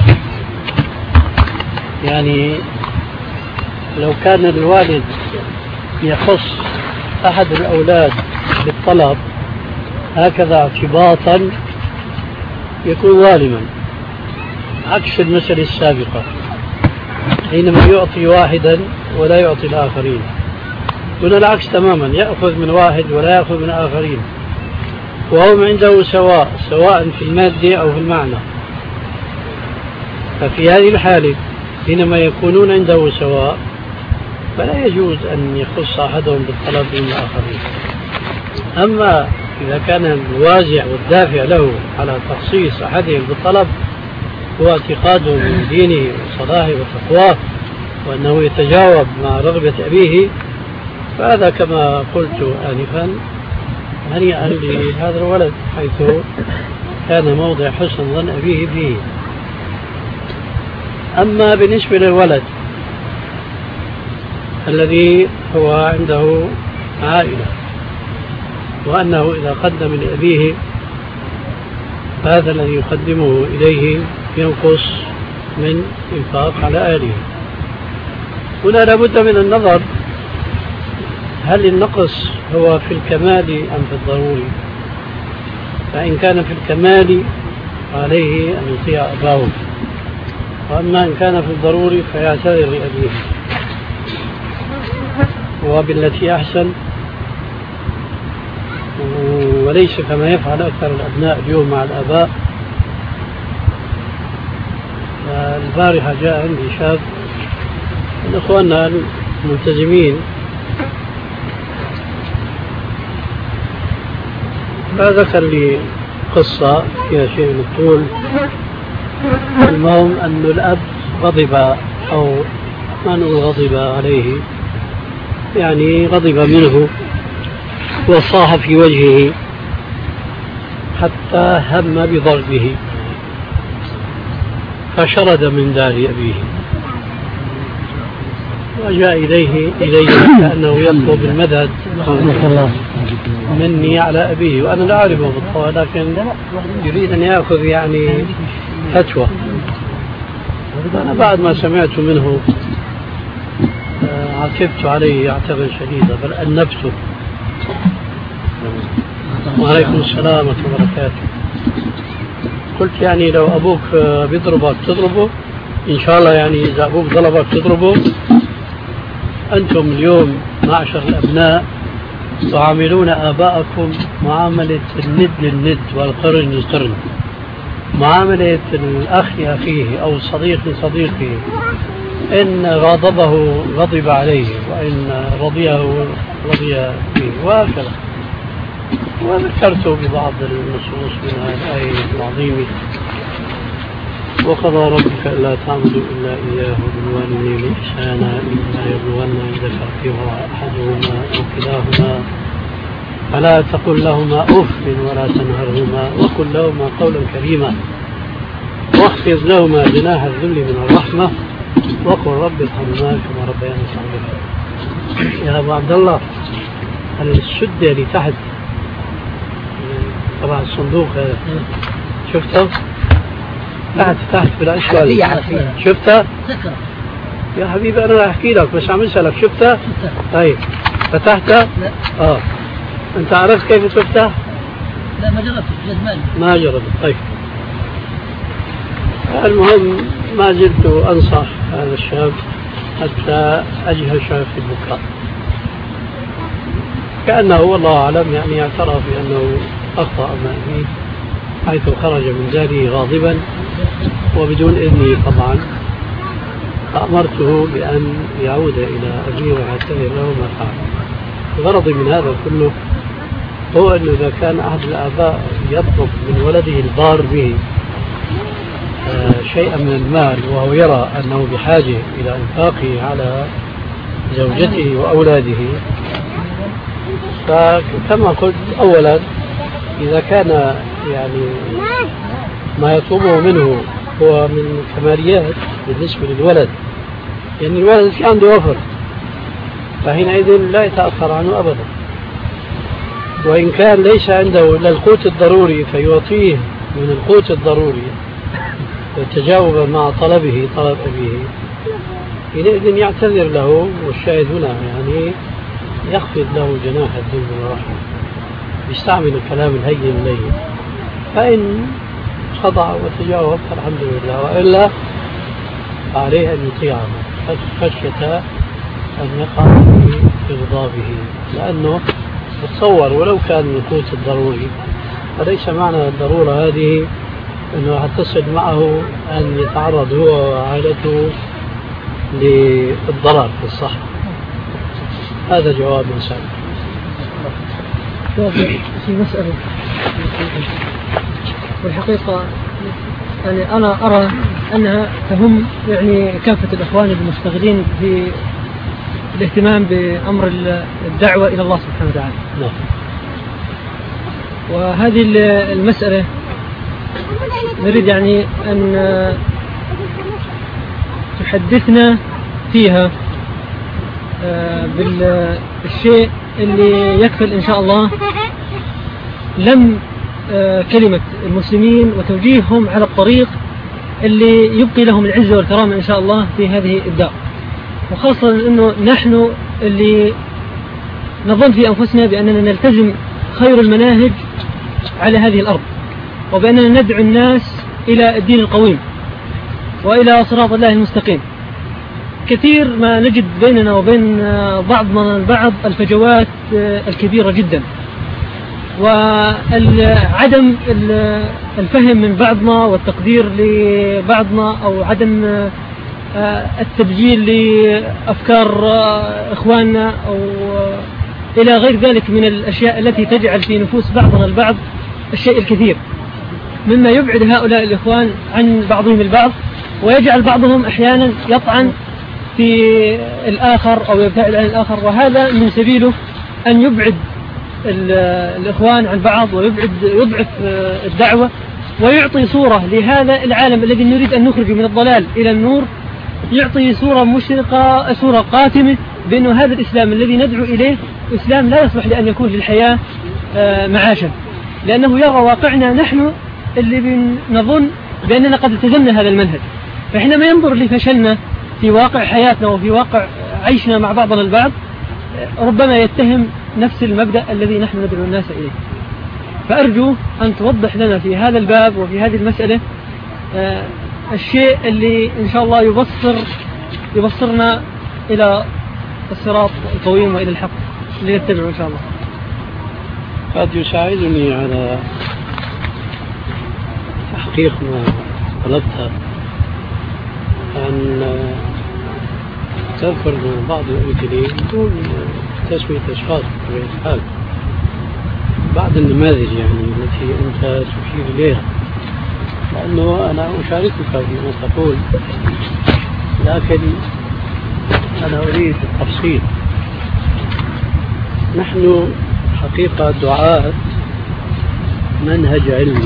Speaker 2: يعني لو كان الوالد يخص أحد الأولاد بالطلب هكذا اعتباطا يكون ظالما، عكس المسألة السابقة حينما يعطي واحدا ولا يعطي الآخرين. هنا العكس تماما، يأخذ من واحد ولا يأخذ من آخرين، وهم عنده سواء في المادة أو في المعنى. ففي هذه الحالة حينما يكونون عنده سواء فلا يجوز أن يخص أحدهم بالطلب من الآخرين. أما إذا كان الوازع والدافع له على تخصيص أحدهم بالطلب هو اعتقاده من دينه وصلاحه وتقواه وأنه يتجاوب مع رغبة أبيه، فهذا كما قلت آنفا هنيئا لهذا الولد حيث كان موضع حسن ظن أبيه به. أما بالنسبة للولد الذي هو عنده عائلة وأنه إذا قدم لأبيه هذا الذي يقدمه إليه ينقص من إنفاق على أهله. هنا لابد من النظر هل النقص هو في الكمال أم في الضروري؟ فإن كان في الكمال عليه أن يطيع أباه، وأما إن كان في الضروري فيعتذر لأبيه وبالتي أحسن، وليس كما يفعل أكثر الأبناء اليوم مع الآباء. البارحة جاء عندي شاب من إخواننا الملتزمين فذكر لي قصة فيها شيء من الطول. المهم أن الأب غضب، أو ما نقول غضب عليه، يعني غضب منه وصاح في وجهه حتى هم بضربه، فشرد من دار أبيه وجاء إليه كأنه يطلب المدد مني على أبيه، وأنا لا أعرفه بالطبع لكن يريد أن يأخذ يعني فتوى. أنا بعد ما سمعت منه عاتبت عليه عتبا شديدا بل أنبته. وعليكم السلام ورحمة الله وبركاته. قلت يعني لو أبوك بيضربك تضربه إن شاء الله، يعني إذا أبوك ضربك تضربه. أنتم اليوم معشر الأبناء تعاملون آباءكم معاملة الند للند والقرن للقرن، معاملة الأخ لأخيه أو الصديق لصديقه، إن غضبه غضب عليه وإن رضيه رضي فيه وهكذا. وذكرت ببعض النصوص من الآية العظيمة: وقضى ربك ألا تعبدوا إلا إياه وبالوالدين إحسانا إما يبلغن عندك الكبر أحدهما أو كلاهما فلا تقل لهما أف ولا تنهرهما وقل لهما قولا كريما واخفض لهما جناح الذل من الرحمة وقل رب ارحمهما كما ربياني صغيرا. يا أبو عبد الله، الشدة اللي تحت طبعا الصندوق هذا شفته؟ تحت بلا إشكال شفتها؟ يا حبيبي أنا راح أحكي لك بس عم أسألك شفتها؟ طيب فتحتها؟ لا. أنت عرفت كيف تفتح؟
Speaker 1: لا ما جربت
Speaker 2: ما جربت. طيب المهم ما زلت أنصح هذا الشاب حتى أجهش في البكاء، كأنه والله أعلم يعني اعترف بأنه أخطأ أمامي حيث خرج من داره غاضبا وبدون إذني طبعا. فأمرته بأن يعود إلى أبيه ويعتذر له ما فعل. غرضي من هذا كله هو أنه إذا كان أحد الآباء يطلب من ولده البار به شيئا من المال وهو يرى أنه بحاجة إلى إنفاقه على زوجته وأولاده، فكما قلت أولا إذا كان يعني ما يطلبه منه هو من كماليات بالنسبة للولد، يعني الولد في عنده وفر فحينئذ لا يتأخر عنه أبدا. وإن كان ليس عنده إلا القوت الضروري فيعطيه من القوت الضروري وتجاوب مع طلبه طلب أبيه، حينئذ يعتذر له. والشاهد هنا يعني يخفض له جناح الذل والرحمة، يستعمل الكلام الهين اللين، فإن خضع وتجاوب فالحمد لله، وإلا عليه أن يطيعه خشية أن يقع في إغضابه، لأنه تصور ولو كان من قوت الضروري فليس معنى الضرورة هذه أنه هتصل معه أن يتعرض هو وعائلته للضرر في الصحة. هذا جواب سهل.
Speaker 3: في مسألة والحقيقة يعني أنا أرى أنها تهم يعني كافة الإخوان المشتغلين في الاهتمام بأمر الدعوة إلى الله سبحانه وتعالى. وهذه المسألة نريد يعني أن تحدثنا فيها بالشيء اللي يكفل إن شاء الله لم كلمة المسلمين وتوجيههم على الطريق اللي يبقي لهم العزة والكرامة إن شاء الله في هذه الدار، وخاصة أنه نحن اللي نظن في أنفسنا بأننا نلتزم خير المناهج على هذه الأرض، وبأننا ندعو الناس إلى الدين القويم وإلى صراط الله المستقيم. كثير ما نجد بيننا وبين بعضنا البعض الفجوات الكبيرة جدا، وعدم الفهم من بعضنا والتقدير لبعضنا، أو عدم التبجيل لأفكار إخواننا، أو إلى غير ذلك من الأشياء التي تجعل في نفوس بعضنا البعض الشيء الكثير مما يبعد هؤلاء الإخوان عن بعضهم البعض، ويجعل بعضهم أحيانا يطعن في الآخر أو يبتعد عن الآخر، وهذا من سبيله أن يبعد الإخوان عن بعض ويضعف الدعوة، ويعطي صورة لهذا العالم الذي نريد أن نخرج من الضلال إلى النور، يعطي صورة مشرقة، صورة قاتمة بأنه هذا الإسلام الذي ندعو إليه إسلام لا يصلح لأن يكون للحياة معاشا، لأنه يرى واقعنا نحن اللي نظن بأننا قد التزمنا هذا المنهج. فحينما ينظر لفشلنا في واقع حياتنا وفي واقع عيشنا مع بعضنا البعض، ربما يتهم نفس المبدأ الذي نحن ندعو الناس إليه. فأرجو أن توضح لنا في هذا الباب وفي هذه المسألة الشيء اللي إن شاء الله يبصرنا إلى الصراط القويم وإلى الحق اللي نتبعه إن شاء الله.
Speaker 2: قد يساعدني على تحقيق ما طلبتها أن تذكر بعض الأمثلة بدون تسمية أشخاص بطبيعة الحال، بعض النماذج يعني التي أنت تشير إليها، لأنه أنا أشاركك فيما تقول، لكن أنا أريد التفصيل. نحن حقيقة دعاة منهج علمي،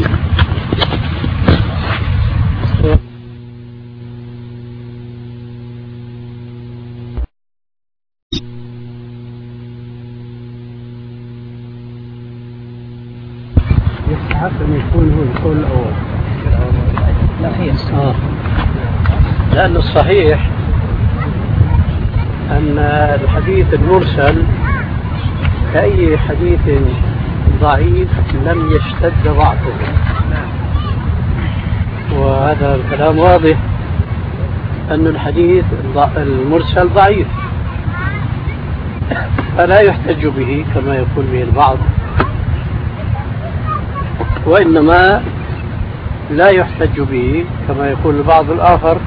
Speaker 2: يستحق أن يكون هو القول الأول
Speaker 3: الأخير.
Speaker 2: لأن الصحيح أن الحديث المرسل كأي حديث ضعيف لم يشتد ضعفه، وهذا الكلام واضح أن الحديث المرسل ضعيف، فلا يحتج به كما يقول به البعض، وإنما لا يحتج به كما يقول البعض الآخر،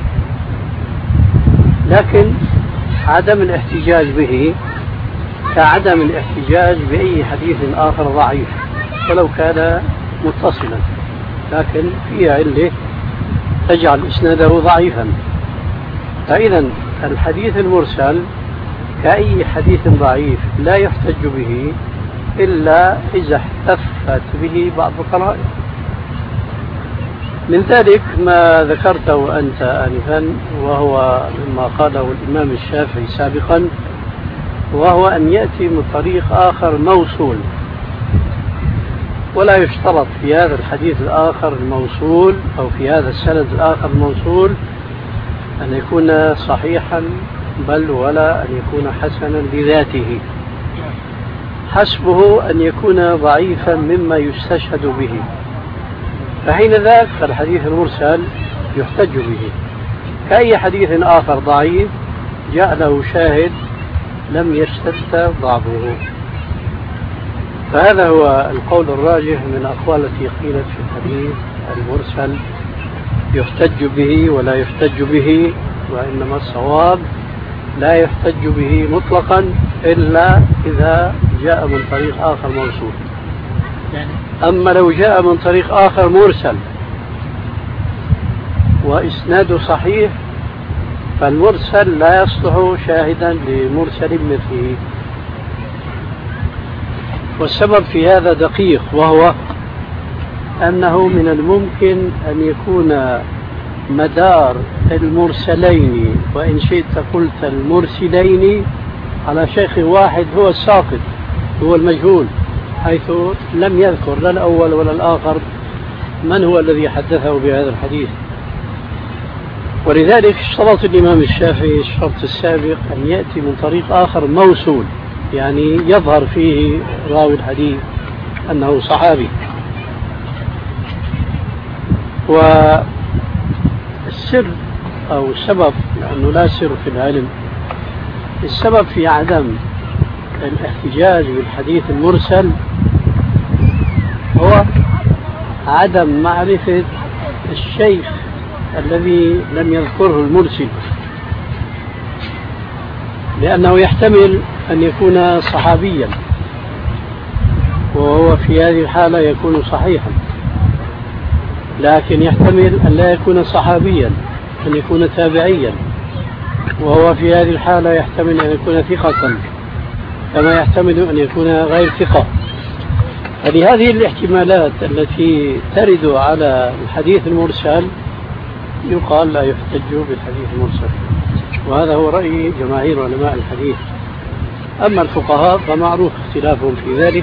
Speaker 2: لكن عدم الاحتجاج به كعدم الاحتجاج بأي حديث آخر ضعيف ولو كان متصلا، لكن فيه علة تجعل إسناده ضعيفا. فإذا الحديث المرسل كأي حديث ضعيف لا يحتج به إلا إذا احتفت به بعض القرائن. من ذلك ما ذكرته أنت آنفا، وهو مما قاله الإمام الشافعي سابقا، وهو أن يأتي من طريق آخر موصول، ولا يشترط في هذا الحديث الآخر الموصول أو في هذا السند الآخر الموصول أن يكون صحيحا، بل ولا أن يكون حسنا بذاته، حسبه أن يكون ضعيفا مما يستشهد به، فحين ذاك فالحديث المرسل يحتج به كأي حديث آخر ضعيف جاء له شاهد لم يشتد ضعفه. فهذا هو القول الراجح من الأقوال التي قيلت في الحديث المرسل يحتج به ولا يحتج به، وإنما الصواب لا يحتج به مطلقا إلا إذا جاء من طريق آخر موصول. أما لو جاء من طريق آخر مرسل وإسناده صحيح فالمرسل لا يصلح شاهدا لمرسل مثله. والسبب في هذا دقيق، وهو أنه من الممكن أن يكون مدار المرسلين، وإن شئت قلت المرسلين، على شيخ واحد هو الساقط، هو المجهول، حيث لم يذكر لا الأول ولا الآخر من هو الذي حدثه بهذا الحديث. ولذلك اشترط الإمام الشافعي الشرط السابق أن يأتي من طريق آخر موصول، يعني يظهر فيه راوي الحديث أنه صحابي. والسر أو السبب، لأنه لا سر في العلم، السبب في عدم الاحتجاج بالحديث المرسل هو عدم معرفة الشيخ الذي لم يذكره المرسل، لأنه يحتمل أن يكون صحابيا، وهو في هذه الحالة يكون صحيحا، لكن يحتمل أن لا يكون صحابيا، أن يكون تابعيا، وهو في هذه الحالة يحتمل أن يكون ثقة كما يحتمل أن يكون غير ثقة. فلهذه الاحتمالات التي ترد على الحديث المرسل يقال لا يحتج بالحديث المرسل، وهذا هو رأي جماهير علماء الحديث. أما الفقهاء فمعروف اختلافهم في ذلك،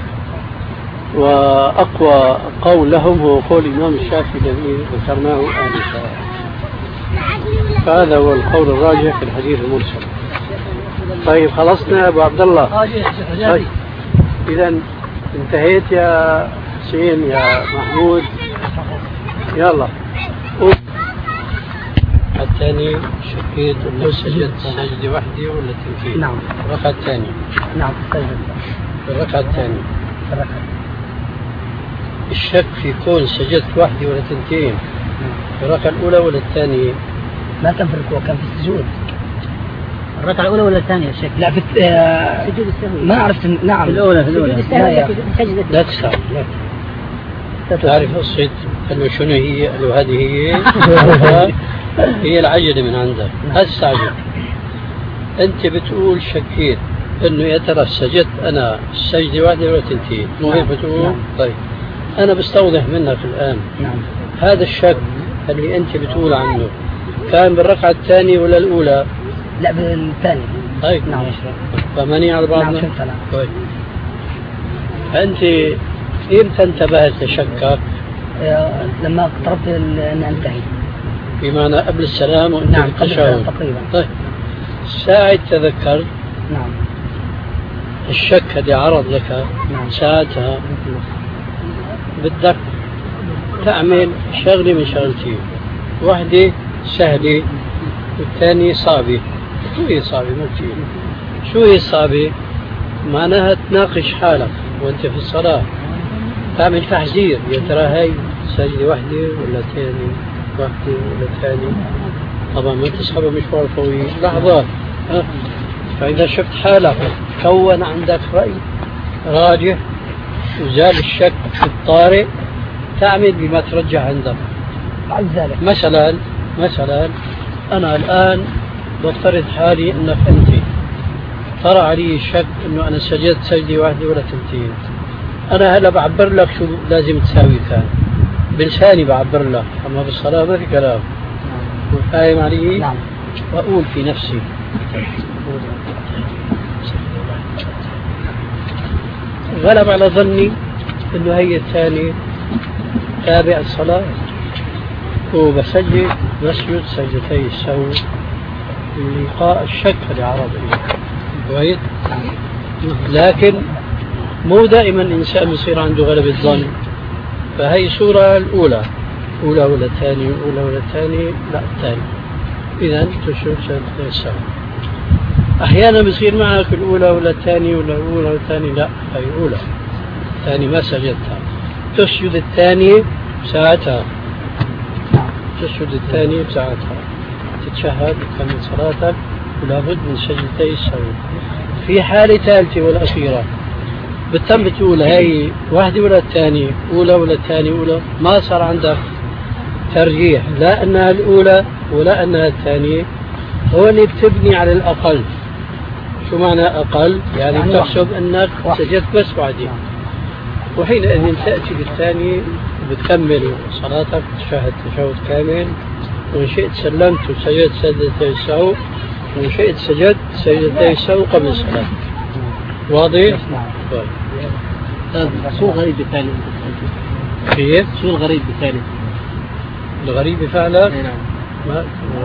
Speaker 2: وأقوى قول لهم هو قول الإمام الشافعي الذي ذكرناه آنفا. فهذا هو القول الراجح في الحديث المرسل. طيب خلصنا يا أبو عبد الله؟ طيب إذا انتهيت يا حسين يا محمود؟ يلا الثاني شكيت انه سجدت سجدة واحدة ولا تنتين؟
Speaker 3: نعم.
Speaker 2: الركعة الثانية.
Speaker 3: نعم سجد.
Speaker 2: الركعة الثانية. الشك في كون سجدت واحدة ولا تنتين؟ الركعة الأولى ولا الثانية؟
Speaker 3: ما كان في الركوع، كان في السجود.
Speaker 1: الركعة الأولى ولا الثانية الشك؟
Speaker 3: لا في
Speaker 4: سجود السهو.
Speaker 3: ما عرفت. نعم
Speaker 1: في الأولى. في الأولى.
Speaker 2: لا تستعجل. تعرف قصة قالوا شنو هي؟ قالوا هذه هي العجلة من عندك، لا تستعجل. أنت بتقول شكيت إنه يا ترى سجدت أنا السجدة واحدة ولا تنتين؟ مو هيك بتقول؟
Speaker 3: نعم.
Speaker 2: طيب أنا بستوضح منك الآن.
Speaker 3: نعم.
Speaker 2: هذا الشك اللي أنت بتقول عنه كان بالركعة الثانية ولا الأولى؟
Speaker 3: لا بالثانية.
Speaker 2: طيب
Speaker 3: نعم.
Speaker 2: فماني على بعضنا؟
Speaker 3: نعم فهمت.
Speaker 2: طيب أنت إمتى انتبهت لشكك؟
Speaker 3: لما اقتربت أن أنتهي.
Speaker 2: بمعنى قبل السلام وأنت
Speaker 3: نعم
Speaker 2: بالتشهد
Speaker 3: تقريبا.
Speaker 2: طيب ساعة تذكرت
Speaker 3: نعم.
Speaker 2: الشك اللي عرض لك.
Speaker 3: نعم.
Speaker 2: ساعتها بدك تعمل شغلة من شغلتين، واحدة سهلة والثانية صعبة. شو هي صعبة؟ مو كثير. شو هي الصعبة؟ معناها تناقش حالك وانت في الصلاة، تعمل تحذير، يا ترى هاي سجدة واحدة ولا ثاني، واحدة ولا ثاني. طبعا ما تسحبها مشوار طويل، لحظات. فإذا شفت حالك كون عندك رأي راجح وزال الشك الطارئ، تعمل بما ترجح عندك.
Speaker 3: بعد ذلك
Speaker 2: مثلا أنا الآن بفترض حالي أنك أنت طرأ علي الشك أنه أنا سجدت سجدة واحدة ولا تنتين. أنا هلا بعبر لك شو لازم تساوي كان بلساني، بعبر لك، أما بالصلاة ما في كلام. فاهم علي؟
Speaker 3: نعم.
Speaker 2: وأقول في نفسي غلب على ظني أنه هي الثانية تابع الصلاة، وبسجد بسجد سجدتي السهو لقاء الشك اللي عرض لي. كويس؟ لكن مو دائما الإنسان يصير عنده غلبة ظن. فهي صورة الأولى، أولى ولا الثانية، أولى ولا الثانية، لا الثانية. إذا تشوف سجدتي السهو. أحيانا بصير معك الأولى ولا الثانية ولا الأولى ولا الثانية، لا هي الأولى، الثانية ما سجدتها، تسجد الثانية بساعتها، تسجد الثانية بساعتها، تتشهد وتكمل صلاتك، ولا بد من سجدتي السهو. في حالة ثالثة والأخيرة بتتم بتقول هي واحدة ولا الثانية، أولى ولا الثانية أولى، ما صار عندك ترجيح لا أنها الأولى ولا أنها الثانية، هو اللي بتبني على الأقل. شو معنى أقل؟ يعني بتحسب أنك سجدت بس واحدة، وحينئذ تأتي بالثانية وبتكمل صلاتك، تشهد تشهد كامل، وإن شئت سلمت وسجدت سجدتي السهو، وإن شئت سجدت سجدتي السهو قبل الصلاة. واضح؟
Speaker 5: شو الغريب بالثاني؟
Speaker 2: كيف؟
Speaker 5: شو الغريب بالثاني؟
Speaker 2: الغريب فعلا؟
Speaker 5: نعم.
Speaker 2: ما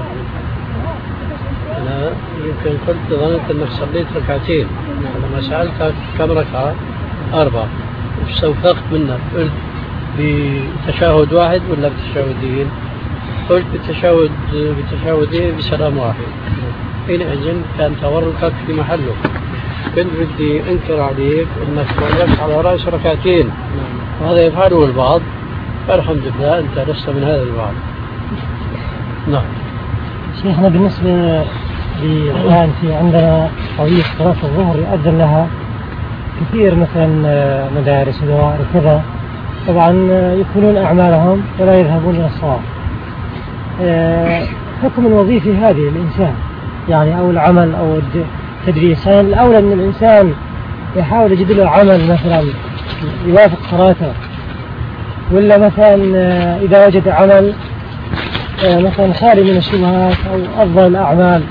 Speaker 2: أنا يمكن قلت ظننت أنك صليت ركعتين، لما سألتك كم ركعة؟ 4، واستوثقت منك قلت بتشهد واحد ولا بتشهدين؟ قلت بتشهدين بسلام واحد. حينئذ كان توركك في محله، كنت بدي أنكر عليك أنك توركت على رأس ركعتين، وهذا يفعله البعض، فالحمد لله أنت لست من هذا البعض. نعم.
Speaker 3: شيخنا بالنسبة الآن في عندنا قضية صلاة الظهر يؤذن لها كثير مثلا مدارس ودوائر وكذا، طبعا يكملون أعمالهم ولا يذهبون إلى الصلاة. حكم الوظيفة هذه الإنسان يعني أو العمل أو التدريس، الأولى أن الإنسان يحاول يجد له عمل مثلا يوافق صلاته، ولا مثلا إذا وجد عمل مثلا خالي من الشبهات أو أفضل الأعمال.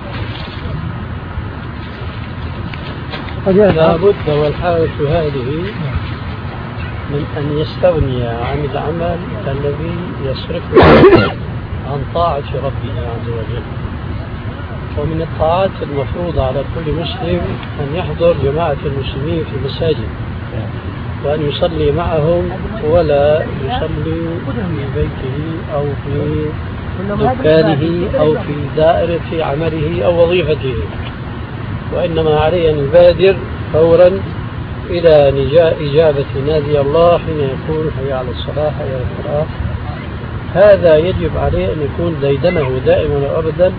Speaker 2: لا بد والحالة هذه من أن يستغني عن العمل الذي يصرفه عن طاعة ربه عز وجل. ومن الطاعات المفروضة على كل مسلم أن يحضر جماعة المسلمين في المساجد، وأن يصلي معهم، ولا يصلي في بيته أو في دكانه أو في دائرة عمله أو وظيفته، وإنما عليه أن يبادر فورا إلى إجابة نادي الله حين يقول حي على الصلاة حي على الفلاح. هذا يجب عليه أن يكون ديدنه دائما وأبدا.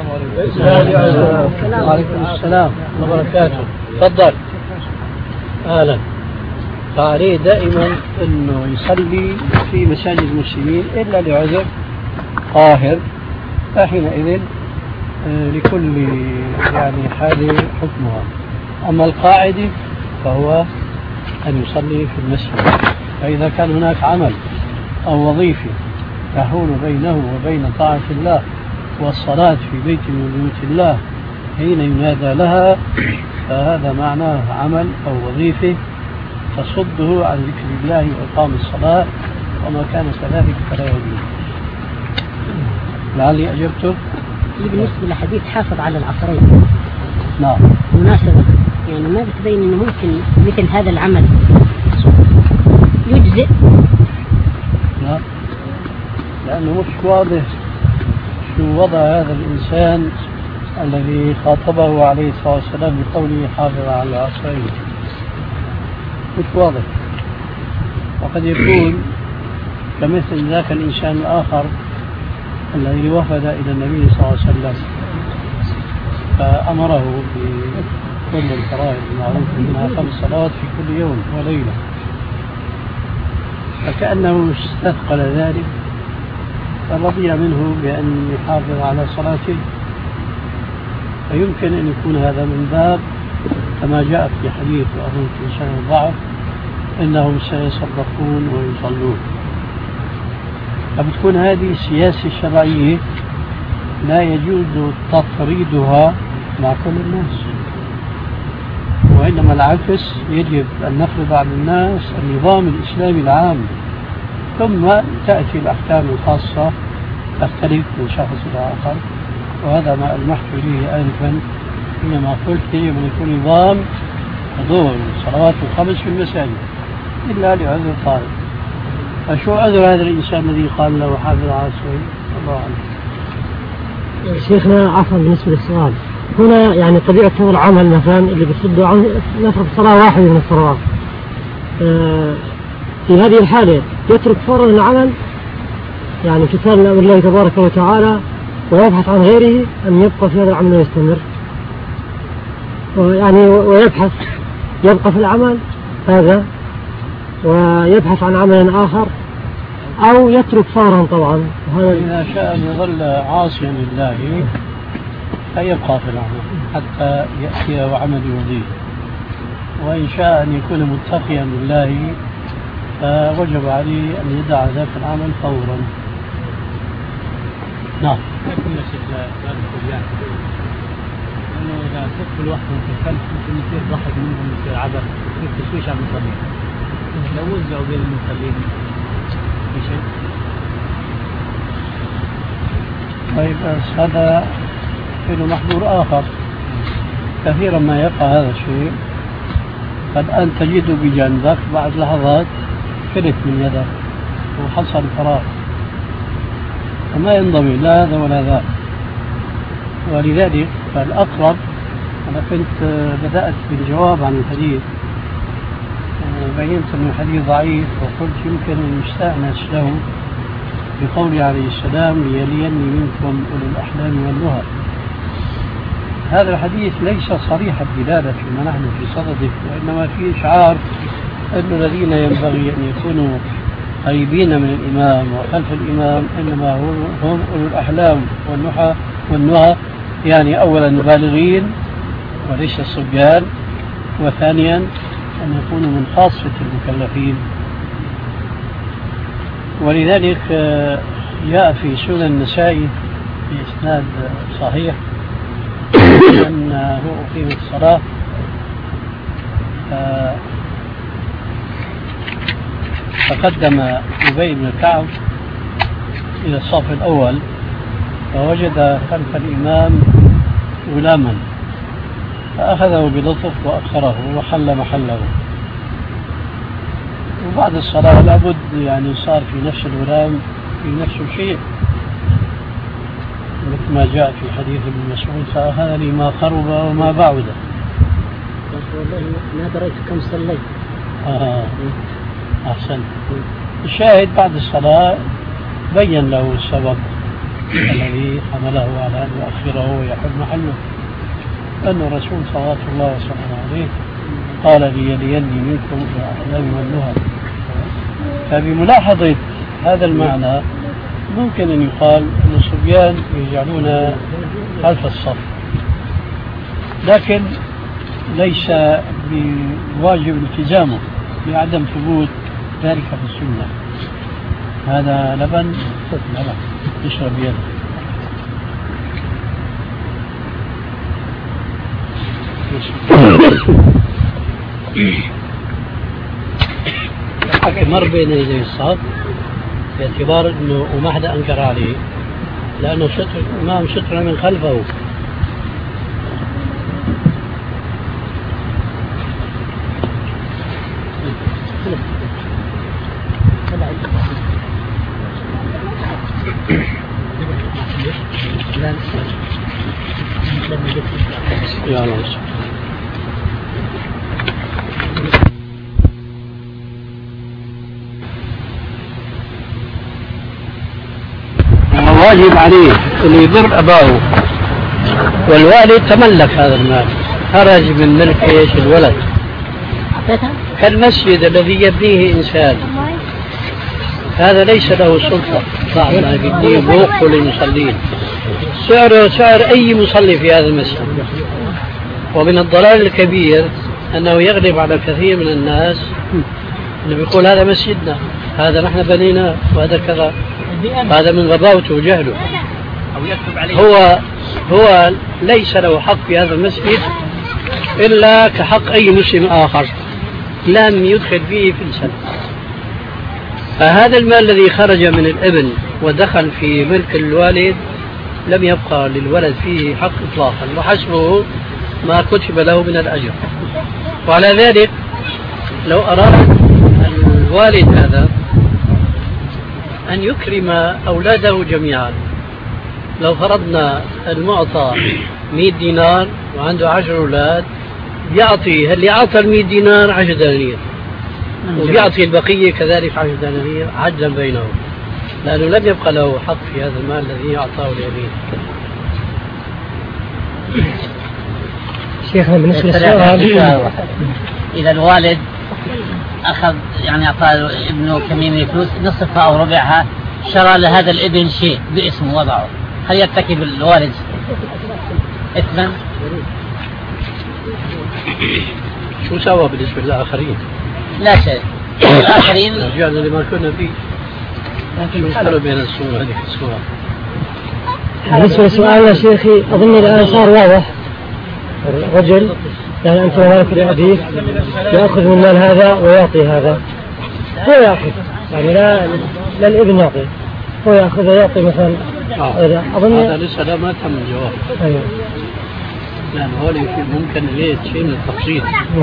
Speaker 2: السلام عليكم السلام وبركاته. تفضل. أهلا. فعليه دائما أنه يصلي في مساجد المسلمين إلا لعذر قاهر، فحينئذ لكل يعني حال حكمها. أما القاعدة فهو أن يصلي في المسجد. فإذا كان هناك عمل أو وظيفة تحول بينه وبين طاعة الله والصلاة في بيت من بيوت الله حين ينادى لها، فهذا معناه عمل أو وظيفة تصده عن ذكر الله وإقام الصلاة، وما كان كذلك فلا يجوز. لعلي أجبته.
Speaker 4: بالنسبة لحديث حافظ على العصرين،
Speaker 2: نعم،
Speaker 4: مناسبة يعني ما بتبين أنه ممكن مثل هذا العمل يجزئ؟
Speaker 2: لا، لأنه مش واضح شو وضع هذا الإنسان الذي خاطبه عليه الصلاة والسلام بقوله حافظ على العصرين، مش واضح. وقد يكون كمثل ذاك الإنسان الآخر الذي وفد إلى النبي صلى الله عليه وسلم فأمره بكل الفرائض المعروفة منها 5 صلوات في كل يوم وليلة، فكأنه استثقل ذلك فرضي منه بأن يحافظ على صلاته. فيمكن أن يكون هذا من باب كما جاء في حديث وأظن في سنة الضعف إنهم سيصدقون ويصلون. فبتكون هذه السياسة الشرعية لا يجوز تفريضها مع كل الناس، وإنما العكس، يجب أن نفرض على الناس النظام الإسلامي العام، ثم تأتي الأحكام الخاصة تختلف من شخص إلى آخر. وهذا ما ألمحت إليه آنفا حينما قلت يجب أن يكون نظام حضور الصلوات ال5 في المساجد إلا لعذر طارئ. فشو عذر هذا الإنسان الذي قال له حافظ على الصلاة؟ الله أعلم.
Speaker 3: شيخنا عفوا بالنسبة للسؤال، هنا يعني طبيعة هذا العمل مثلا اللي بيصده عن نفرض صلاة واحدة من الصلوات، في هذه الحالة يترك فورا العمل يعني كتاب من أمر الله تبارك وتعالى ويبحث عن غيره أن يبقى في هذا العمل ويستمر، يعني ويبحث يبقى في العمل هذا ويبحث عن عمل آخر أو يترك فورا طبعا.
Speaker 2: إذا شاء أن يظل عاصيا لله فيبقى في العمل حتى يأتي وعمل يرضيه، وإن شاء أن يكون متقيا لله فوجب عليه أن يدع ذاك العمل فورا. نعم.
Speaker 5: كل شيء لا يعني انه اذا صف الوقت في الخلف ممكن يصير ضحك منهم، يصير عبث، يصير تشويش على المصلين. لو وزعوا بين المصلين في شيء.
Speaker 2: طيب بس هذا له محظور آخر، كثيرا ما يقع هذا الشيء، قد أن تجد بجانبك بعد لحظات فلت من يدك وحصل فراغ وما ينضوي لا هذا ولا ذاك، ولذلك فالأقرب أنا كنت بدأت بالجواب عن الحديث، بينت أن الحديث ضعيف وقلت يمكن أن يستأنس له بقول عليه السلام ليليني منكم أولو الأحلام والنهى. هذا الحديث ليس صريح الدلالة فيما نحن في صدده، وإنما فيه إشعار أن الذين ينبغي أن يكونوا قريبين من الإمام وخلف الإمام إنما هم أولو الأحلام والنهى، يعني أولا بالغين وليس الصبيان، وثانيا أن يكونوا من خاصة المكلفين. ولذلك جاء في سنن النسائي في إسناد صحيح أنه أقيم الصلاة فقدم أبي بن كعب إلى الصف الأول فوجد خلف الإمام غلاما فأخذه بلطف وأخره وحل محله، وبعد الصلاة لابد يعني صار في نفس الغلام في نفس شيء مثل ما جاء في حديث ابن مسعود فأخذني ما قرب وما بعد.
Speaker 4: ما دريت كم صليت.
Speaker 2: أحسن. الشاهد بعد الصلاة بين له السبب الذي حمله على أن يؤخره ويحل محله، أن الرسول صلى الله عليه قال ليليني منكم الأحلام والنهى. فبملاحظة هذا المعنى ممكن أن يقال أن الصبيان يجعلون خلف الصف، لكن ليس بواجب التزامه لعدم ثبوت ذلك في السنة. هذا لبن اشرب يده. مر بين يدي الصف باعتبار انه وما حدا انكر عليه لانه ستر الامام ستر من خلفه. يا الله. واجب عليه أن يبر أباه، والوالد تملك هذا المال، خرج من ملك ايش الولد، كالمسجد الذي يبنيه إنسان هذا ليس له سلطة بعد ما يبنيه بوقه للمصلين، سعر أي مصلي في هذا المسجد. ومن الضلال الكبير أنه يغلب على كثير من الناس أنه يقول هذا مسجدنا، هذا نحن بنينا، وهذا كذا، هذا من غباوته وجهله. هو ليس له حق في هذا المسجد إلا كحق أي مسلم آخر لم يدخل فيه في السنة. فهذا المال الذي خرج من الابن ودخل في ملك الوالد لم يبقى للولد فيه حق إطلاقا، وحسبه ما كتب له من الأجر. وعلى ذلك لو أراد الوالد هذا أن يكرم أولاده جميعا، لو فرضنا المعطى 100 دينار وعنده 10 أولاد، يعطي اللي أعطى 100 دينار 10 دنانير، ويعطي البقية كذلك 10 دنانير عدلا بينهم، لأنه لم يبقى له حق في هذا المال الذي أعطاه اليمين.
Speaker 3: شيخنا بالنسبة للسؤال،
Speaker 1: إذا الوالد أخذ يعني أعطى ابنه كمية فلوس نصفها أو ربعها، شرى لهذا الابن شيء باسمه وضعه، هل يرتكب الوالد إثما؟
Speaker 2: شو سوى بالنسبة للآخرين؟
Speaker 1: لا شيء. الآخرين
Speaker 2: رجعنا لما كنا فيه. شو الفرق بين الصورة هذه الصورة؟
Speaker 3: بالنسبة لسؤالنا شيخي أظن الآن صار واضح. الرجل يعني أنت مالك لأبيك يأخذ من مال هذا ويعطي هذا، هو يأخذ يعني لا الابن يعطي، هو يأخذ ويعطي مثلا. أظن
Speaker 2: هذا لسه لا ما تم الجواب.
Speaker 3: أيوه.
Speaker 2: لأن هو ممكن ليه شيء من التفصيل.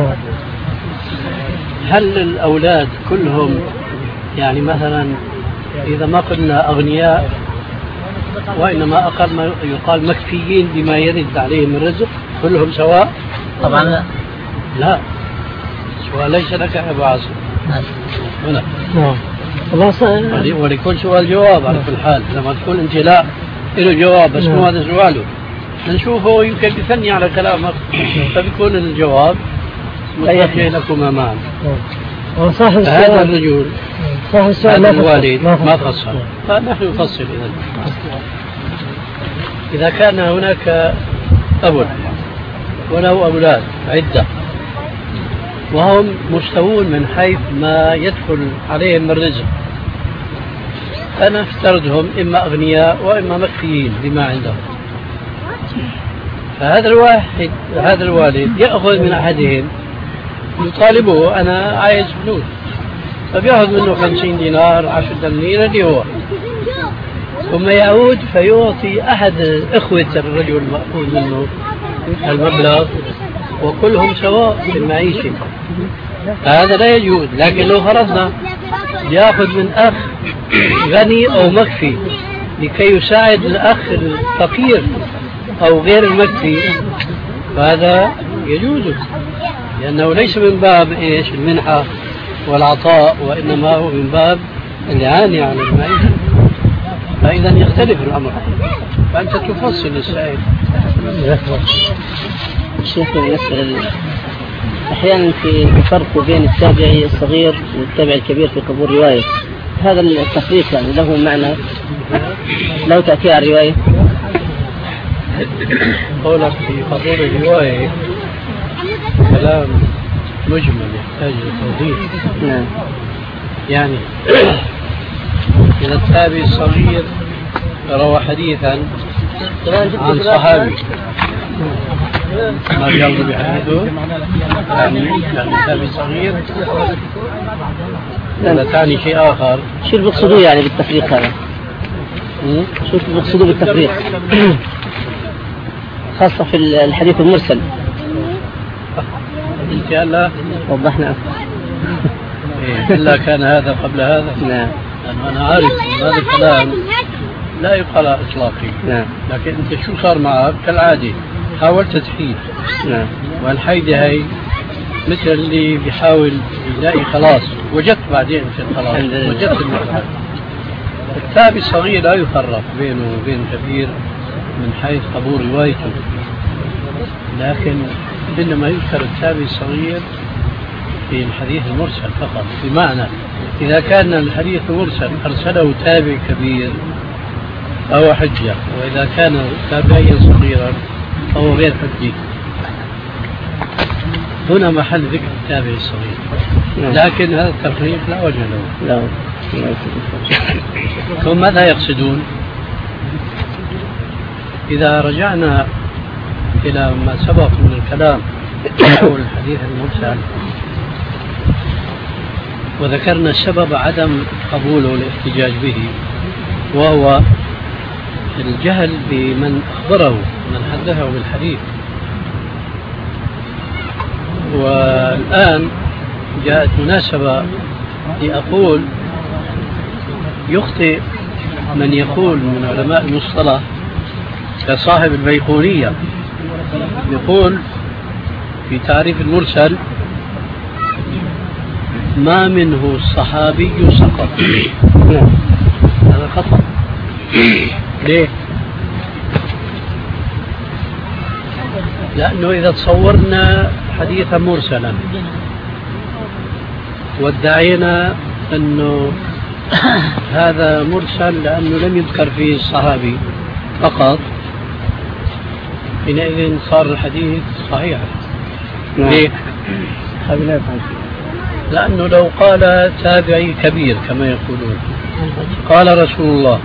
Speaker 2: هل الأولاد كلهم يعني مثلا إذا ما قلنا أغنياء وإنما أقل ما يقال مكفيين بما يرد عليهم الرزق، كلهم سواء؟
Speaker 1: طبعا لا.
Speaker 2: لا، سؤال ليس لك يا أبو عاصم. هنا ولكل سؤال جواب على كل حال. لما تقول أنت لا له جواب بس مو هذا سؤاله، نشوفه يمكن يثني على كلامك فبيكون الجواب متوجه لكم معا. هذا الرجل هذا الوالد ما فصل، فنحن نفصل. إذا كان هناك أب وله أولاد عدة وهم مستوون من حيث ما يدخل عليهم الرزق، أنا افترضهم إما أغنياء وإما مكفيين بما عندهم، فهذا الوالد يأخذ من أحدهم يطالبه أنا عايز فلوس، فبيأخذ منه 50 دينار 10 دنانير اللي هو، ثم يعود فيعطي أحد إخوة الرجل المأخوذ منه المبلغ وكلهم سواء في المعيشة، فهذا لا يجوز. لكن لو فرضنا يأخذ من أخ غني أو مكفي لكي يساعد الأخ الفقير أو غير المكفي، فهذا يجوز، لأنه ليس من باب إيش المنحة والعطاء، وإنما هو من باب الإعانة على المعيشة، فإذا يختلف الأمر، فأنت تفصل السائل.
Speaker 4: الشيخ بالنسبة أحيانا في فرق بين التابعي الصغير والتابعي الكبير في قبول رواية، هذا التفريق يعني له معنى، له تأثير على الرواية؟
Speaker 2: قولك في قبول الرواية كلام مجمل يحتاج لتوضيح.
Speaker 4: نعم.
Speaker 2: يعني إذا التابعي الصغير روى حديثا عن صحابي ما جاوز بحديثه، يعني التابعي الصغير هذا ثاني شيء آخر.
Speaker 4: شو اللي بيقصدوه يعني بالتفريق هذا؟ شو اللي بيقصدوه بالتفريق؟ خاصة في الحديث المرسل.
Speaker 2: إن شاء الله
Speaker 4: وضحنا.
Speaker 2: إلا كان هذا قبل هذا.
Speaker 4: نعم.
Speaker 2: أنا عارف هذا الكلام لا يقال إطلاقي.
Speaker 4: نعم.
Speaker 2: لكن أنت شو صار معك كالعادة حاولت تحيد.
Speaker 4: نعم.
Speaker 2: والحيدة هي مثل اللي بيحاول يلاقي خلاص وجدت بعدين في الخلاص وجدت المحل. التابعي الصغير لا يفرق بينه وبين الكبير من حيث قبول روايته، لكن إنما يذكر التابعي الصغير في الحديث المرسل فقط، بمعنى إذا كان الحديث المرسل أرسله تابعي كبير فهو حجة، وإذا كان تابعيا صغيرا فهو غير حجي. هنا محل ذكر التابعي الصغير، لكن هذا التفريق لا وجه له.
Speaker 4: لا.
Speaker 2: ثم ماذا يقصدون؟ إذا رجعنا إلى ما سبق من الكلام حول الحديث المرسل وذكرنا سبب عدم قبوله والاحتجاج به، وهو الجهل بمن أخبره من حدثه بالحديث. والآن جاءت مناسبة لأقول يخطئ من يقول من علماء المصطلح كصاحب البيقونية يقول في تعريف المرسل ما منه الصحابي سقط. هذا خطأ. ليه؟ لأنه إذا تصورنا حديثا مرسلا وادعينا أنه هذا مرسل لأنه لم يذكر فيه الصحابي فقط، حينئذ صار الحديث صحيح. ليه؟ لأنه لو قال تابعي كبير كما يقولون قال رسول الله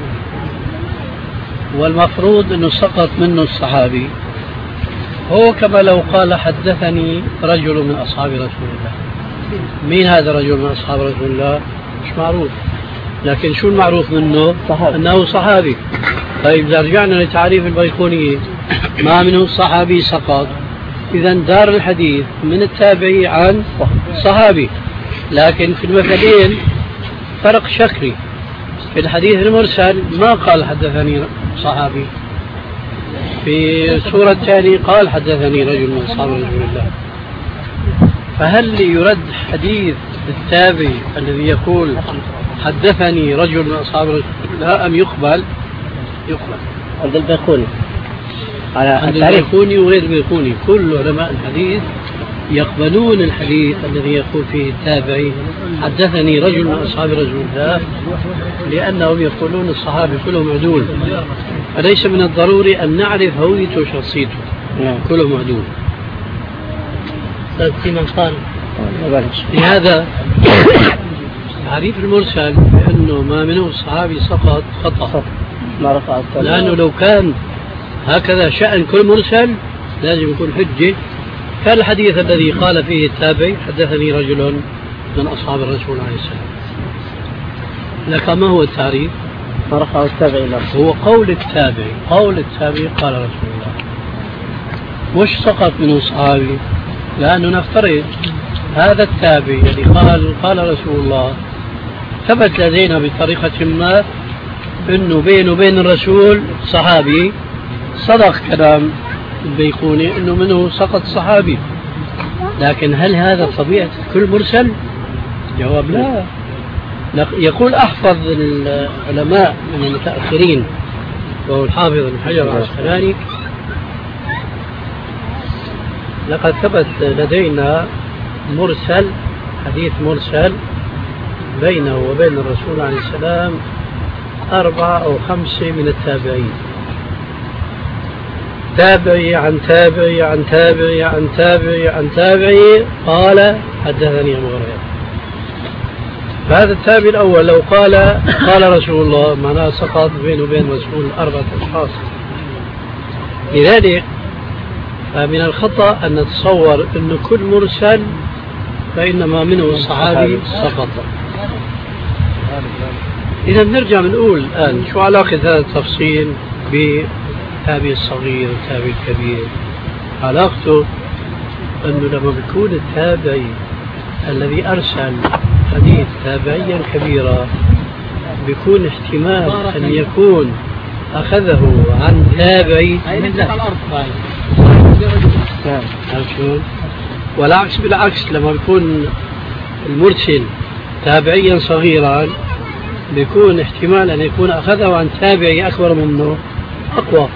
Speaker 2: والمفروض أنه سقط منه الصحابي، هو كما لو قال حدثني رجل من أصحاب رسول الله. مين هذا الرجل من أصحاب رسول الله؟ مش معروف، لكن شو المعروف منه؟ أنه صحابي. طيب إذا رجعنا لتعريف البيقوني ما منه الصحابي سقط، إذا دار الحديث من التابعي عن صحابي. لكن في المثلين فرق شكلي. في الحديث المرسل ما قال حدثني صحابي، في السورة الثانية قال حدثني رجل من أصحاب رسول الله. فهل يرد حديث التابعي الذي يقول حدثني رجل من أصحاب رسول الله أم يقبل؟ يقبل
Speaker 4: عند البيقوني.
Speaker 2: عند البيقوني وغير البيقوني كل علماء الحديث يقبلون الحديث الذي يقول فيه التابعي حدثني رجل من أصحاب رسول الله، لأنهم يقولون الصحابة كلهم عدول، فليس من الضروري أن نعرف هويته وشخصيته، كلهم عدول. في من قال لهذا تعريف المرسل بأنه ما منه الصحابي سقط خطأ، لأنه لو كان هكذا شأن كل مرسل لازم يكون حجة. كالحديث الذي قال فيه التابعي حدثني رجل من أصحاب الرسول عليه السلام. لك ما هو التعريف؟
Speaker 4: ما رفعه التابعي له
Speaker 2: هو قول التابعي. قول التابعي قال رسول الله، مش سقط منه صحابي. لأنه نفترض هذا التابعي الذي قال رسول الله ثبت لدينا بطريقة ما أنه بينه وبين الرسول صحابي، صدق كلام البيقوني أنه منه سقط صحابي. لكن هل هذا طبيعة كل مرسل؟ جواب لا. يقول أحفظ العلماء من المتأخرين وهو الحافظ ابن حجر العسقلاني لقد ثبت لدينا مرسل، حديث مرسل بينه وبين الرسول عليه السلام 4 أو 5 من التابعين، تابعي عن تابعي عن تابعي عن تابعي عن تابعي قال حدثني أبو هريرة. فهذا التابع الأول لو قال رسول الله معناه سقط بينه وبين الرسول 4 أشخاص. لذلك من الخطأ أن نتصور أن كل مرسل فإنما منه الصحابي سقط. إذا نرجع نقول الآن شو علاقة هذا التفصيل بالتابع الصغير والتابع الكبير؟ علاقته أنه لما بيكون التابعي الذي أرسل حديث تابعيا كبيرا بيكون احتمال أن يكون أخذه عن تابعي والعكس بالعكس، لما يكون المرسل تابعيا صغيرا بيكون احتمال أن يكون أخذه عن تابعي أكبر منه أقوى.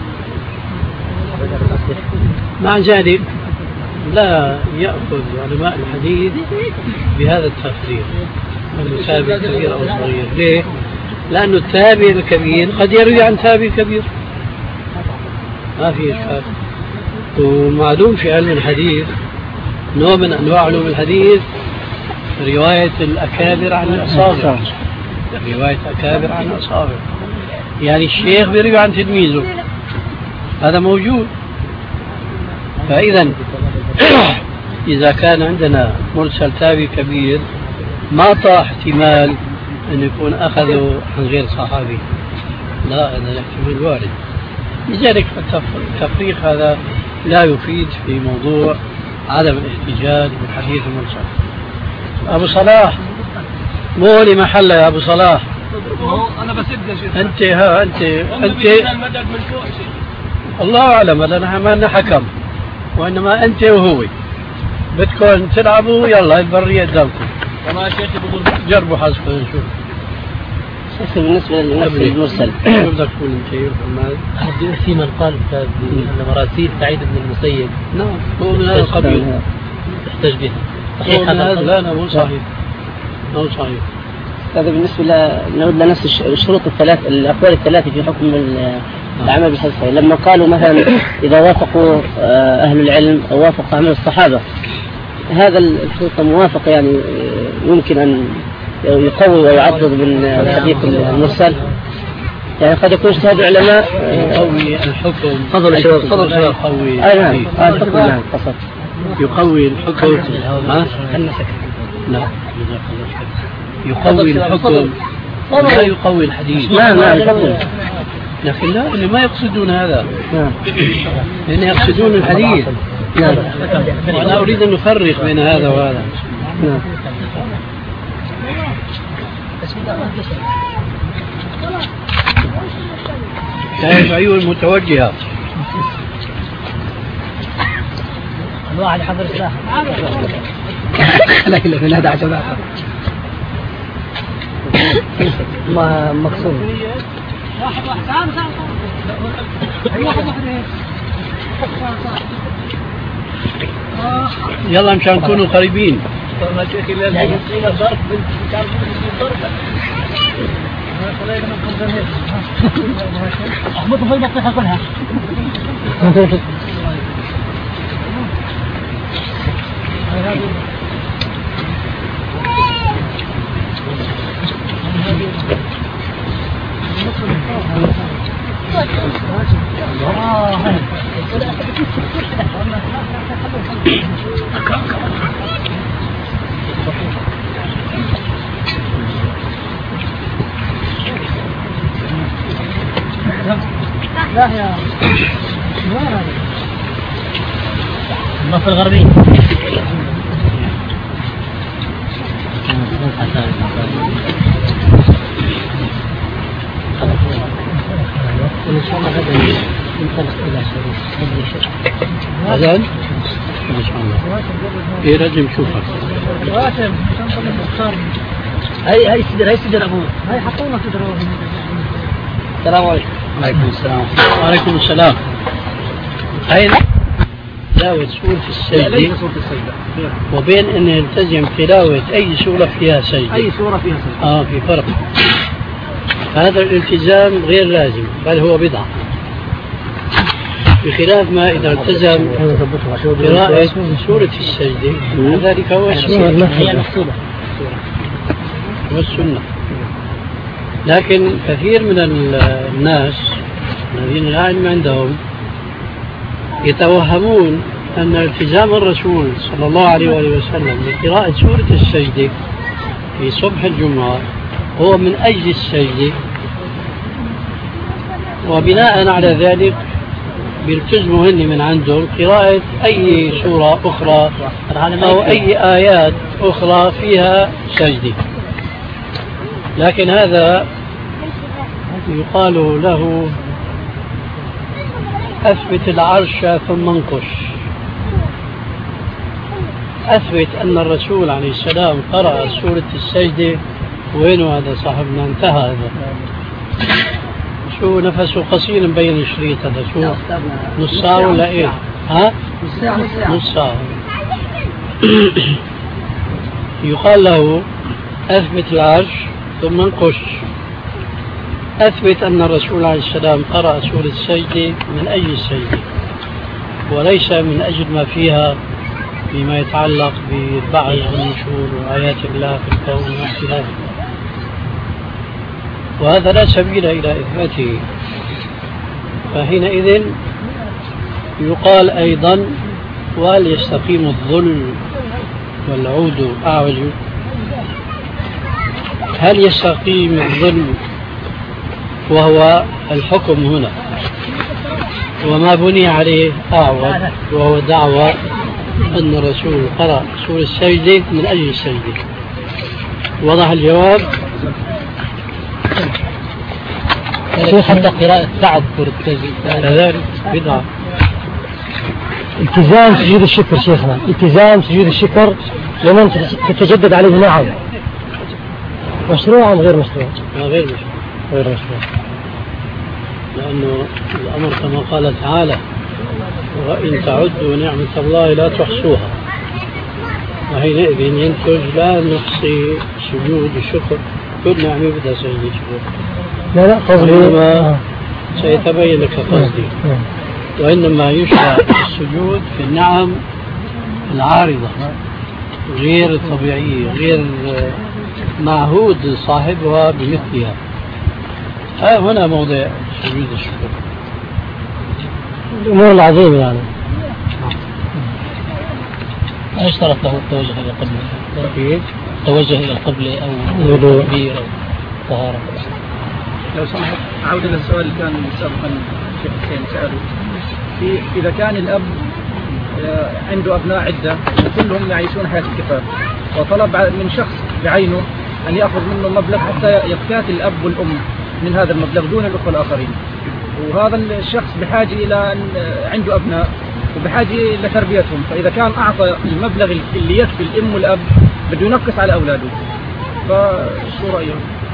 Speaker 2: مع ذلك لا يأخذ علماء الحديث بهذا التفريق أنه تابع كبير أو صغير. ليه؟ لأنه التابع الكبير قد يروي عن تابع كبير، ما في إشكال. ومعلوم في علم الحديث نوع من أنواع علوم الحديث رواية الأكابر عن الأصابع، رواية أكابر عن الأصابع، يعني الشيخ بيروي عن تلميذه، هذا موجود. فإذا إذا كان عندنا مرسل تابعي كبير ما طاح احتمال أن يكون أخذه عن غير صحابي، لا، هذا الاحتمال وارد. لذلك التفريق هذا لا يفيد في موضوع عدم الاحتجاج بالحديث المرسل. أبو صلاح مو لي محل يا أبو صلاح،
Speaker 6: أنا بسد
Speaker 2: أنت الله أعلم، أنا ما لنا حكم، وإنما أنت وهو بدكم تلعبوا، يلا البرية قدامكم.
Speaker 5: والله شيخ بقول
Speaker 2: جربوا حظكم نشوف.
Speaker 4: بالنسبة للنص المرسل
Speaker 2: شو بدك تقول أنت محمد؟
Speaker 5: في من قال أن مراسيل سعيد بن المسيب
Speaker 2: نعم هو من هذا القبيل،
Speaker 5: تحتج بها.
Speaker 2: صحيح هذا؟ لا مو صحيح، مو صحيح.
Speaker 4: هذا بالنسبة نعود لنفس الشروط الثلاث، الأقوال الثلاثة في حكم العمل بالحديث الصحيح. لما قالوا مثلا إذا وافقوا أهل العلم أو وافقوا عمل الصحابة، هذا الشروط موافقة يعني يمكن أن يقوي ويعضد من الحديث المرسل. يعني قد يكون اجتهاد العلماء
Speaker 2: يقوي الحكم.
Speaker 4: تفضل يا شباب، تفضل يا شباب.
Speaker 2: يقوي
Speaker 4: نعم الحكم، نعم قصد
Speaker 2: يقوي الحكم. لا يقوي الحكم لا يقوي الحديث.
Speaker 4: نعم تفضل.
Speaker 2: لكن لا، اللي ما يقصدون هذا، لأن يقصدون الحديث. وأنا أريد أن نفرق بين هذا وهذا. كانت عيون متوجهة.
Speaker 3: الواحد حضر سلاح
Speaker 4: لا من هذا عشان
Speaker 3: ما مقصود.
Speaker 2: يلا مشان نكونوا قريبين.
Speaker 3: احمد في البطيخة كلها. لا يا
Speaker 1: النص الغربي.
Speaker 3: إن شاء الله غدا ننطلق إلى شريف.
Speaker 2: أذان؟ ما شاء الله. إيه رجل شوفها.
Speaker 3: راتب ننطلق مختار.
Speaker 4: هاي سدر أبوه.
Speaker 3: هاي حطونا سدر.
Speaker 4: السلام عليكم.
Speaker 2: وعليكم السلام. وعليكم السلام. أين تلاوة سورة السجدة وبين أن يلتزم تلاوة أي سورة فيها سجدة؟
Speaker 3: أي سورة فيها سجدة.
Speaker 2: في فرق. هذا الالتزام غير لازم، بل هو بدعة، بخلاف ما إذا التزم قراءة سورة السجدة ذلك هو السنة. والسنة. لكن كثير من الناس الذين العلم عندهم يتوهمون أن التزام الرسول صلى الله عليه وآله وسلم بقراءة سورة السجدة في صبح الجمعة هو من أجل السجدة، وبناء على ذلك بيلتزموا هن من عندهم قراءة أي سورة أخرى أو أي آيات أخرى فيها سجدة. لكن هذا يقال له أثبت العرش ثم انقش. أثبت أن الرسول عليه السلام قرأ سورة السجدة. وين هذا صاحبنا؟ انتهى هذا. شو نفسه قصير مبين الشريط هذا؟ شو نص ساعة ولا إيه؟ نص ساعة. يقال له أثبت العرش ثم انقش. أثبت أن الرسول عليه السلام قرأ سورة السجدة من أي السجدة، وليس من أجل ما فيها فيما يتعلق بالبعث والنشور وآيات الله في الكون واختلافه، وهذا لا سبيل إلى إثباته. فحينئذ يقال أيضا: وهل يستقيم الظل والعود أعوج؟ هل يستقيم الظل وهو الحكم هنا وما بني عليه أعوج، وهو دعوة أن الرسول قرأ سورة السجدة من أجل السجدة؟ وضح الجواب.
Speaker 5: حتى قراءة تعذر التجديد
Speaker 2: كذلك بدعة.
Speaker 3: التزام سجود الشكر شيخنا، التزام سجود الشكر لمن تتجدد عليه نعم، مشروع أم غير مشروع؟
Speaker 2: غير مشروع.
Speaker 3: غير مشروع،
Speaker 2: لأنه الأمر كما قال تعالى: وإن تعدوا نعمة الله لا تحصوها. وحينئذ ينتج لا نحصي سجود الشكر، كل نعمة بدها سجود الشكر.
Speaker 3: لا قصدي
Speaker 2: سيتبين لك قصدي. وإنما يشرع السجود في النعم العارضة غير الطبيعية، غير معهود صاحبها بمثلها. هنا موضع سجود الشكر.
Speaker 3: الأمور العظيمة يعني.
Speaker 5: ما يشترط له التوجه إلى القبلة؟ التوجه إلى القبلة أو التكبير أو الطهارة.
Speaker 6: لو سمحت أعود إلى السؤال اللي كان سابقا الشيخ حسين سأله، إذا كان الأب عنده أبناء عدة كلهم يعيشون حياة الكفاف، وطلب من شخص بعينه أن يأخذ منه مبلغ حتى يكتفي الأب والأم من هذا المبلغ دون الأخوة الآخرين، وهذا الشخص بحاجة إلى أن عنده أبناء وبحاجة إلى تربيتهم، فإذا كان أعطى المبلغ اللي يكفي الأم والأب بده ينقص على أولاده، فشو رأيه؟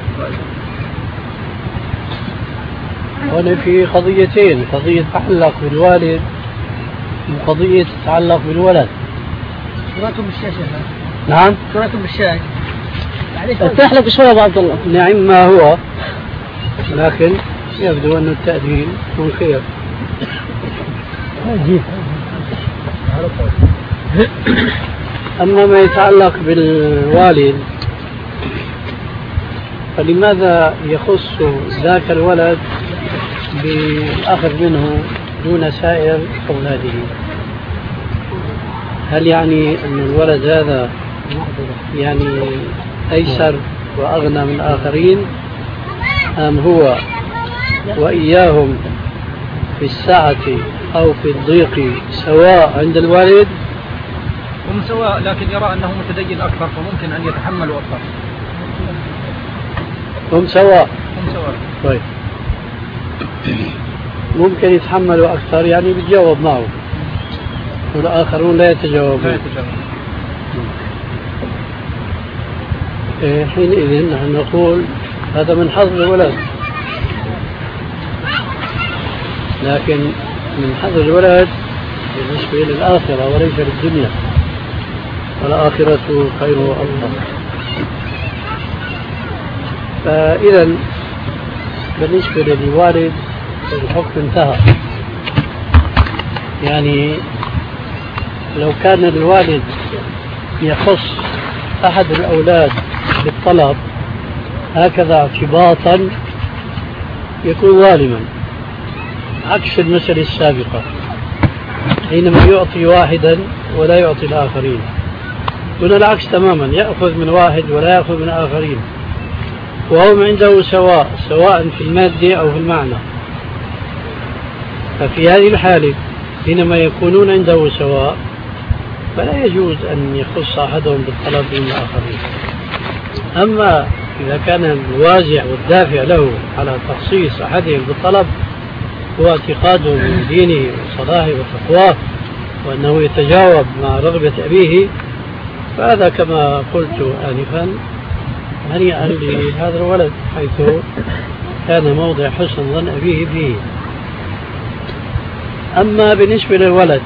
Speaker 2: هنا في قضيتين: قضية تتعلق بالوالد وقضية تتعلق بالولد.
Speaker 6: شو رأيكم بالشاشة؟
Speaker 2: نعم؟
Speaker 6: شو رأيكم بالشاي؟
Speaker 4: ارتاح لك شوية أبو عبد الله.
Speaker 2: نعم ما هو، لكن يبدو أن التأدين يكون خير. أما ما يتعلق بالوالد فلماذا يخص ذاك الولد بالأخذ منه دون سائر أولاده؟ هل يعني أن الولد هذا يعني أيسر وأغنى من الآخرين، أم هو وإياهم في السعة أو في الضيق سواء عند الوالد؟
Speaker 6: هم سواء، لكن يرى أنه متدين أكثر فممكن أن يتحملوا أكثر.
Speaker 2: هم سواء.
Speaker 6: طيب
Speaker 2: ممكن يتحملوا أكثر، يعني بيتجاوب معه، والآخرون لا يتجاوبون. حينئذ نحن نقول هذا من حظ الولد، لكن من حظ الولد بالنسبة للآخرة وليس للدنيا، والآخرة خير وأفضل. فإذا بالنسبة للوالد الحكم انتهى. يعني لو كان الوالد يخص أحد الأولاد بالطلب هكذا اعتباطا يكون ظالما، عكس المسألة السابقة حينما يعطي واحدا ولا يعطي الآخرين. هنا العكس تماما، يأخذ من واحد ولا يأخذ من آخرين، وهم عنده سواء في المادة أو في المعنى. ففي هذه الحالة حينما يكونون عنده سواء فلا يجوز أن يخص أحدهم بالطلب من الآخرين. أما إذا كان الوازع والدافع له على تخصيص أحدهم بالطلب هو اعتقاده من دينه وصلاحه وتقواه وأنه يتجاوب مع رغبة أبيه، فهذا كما قلت آنفا هنيئا لهذا الولد حيث كان موضع حسن ظن أبيه به. أما بالنسبة للولد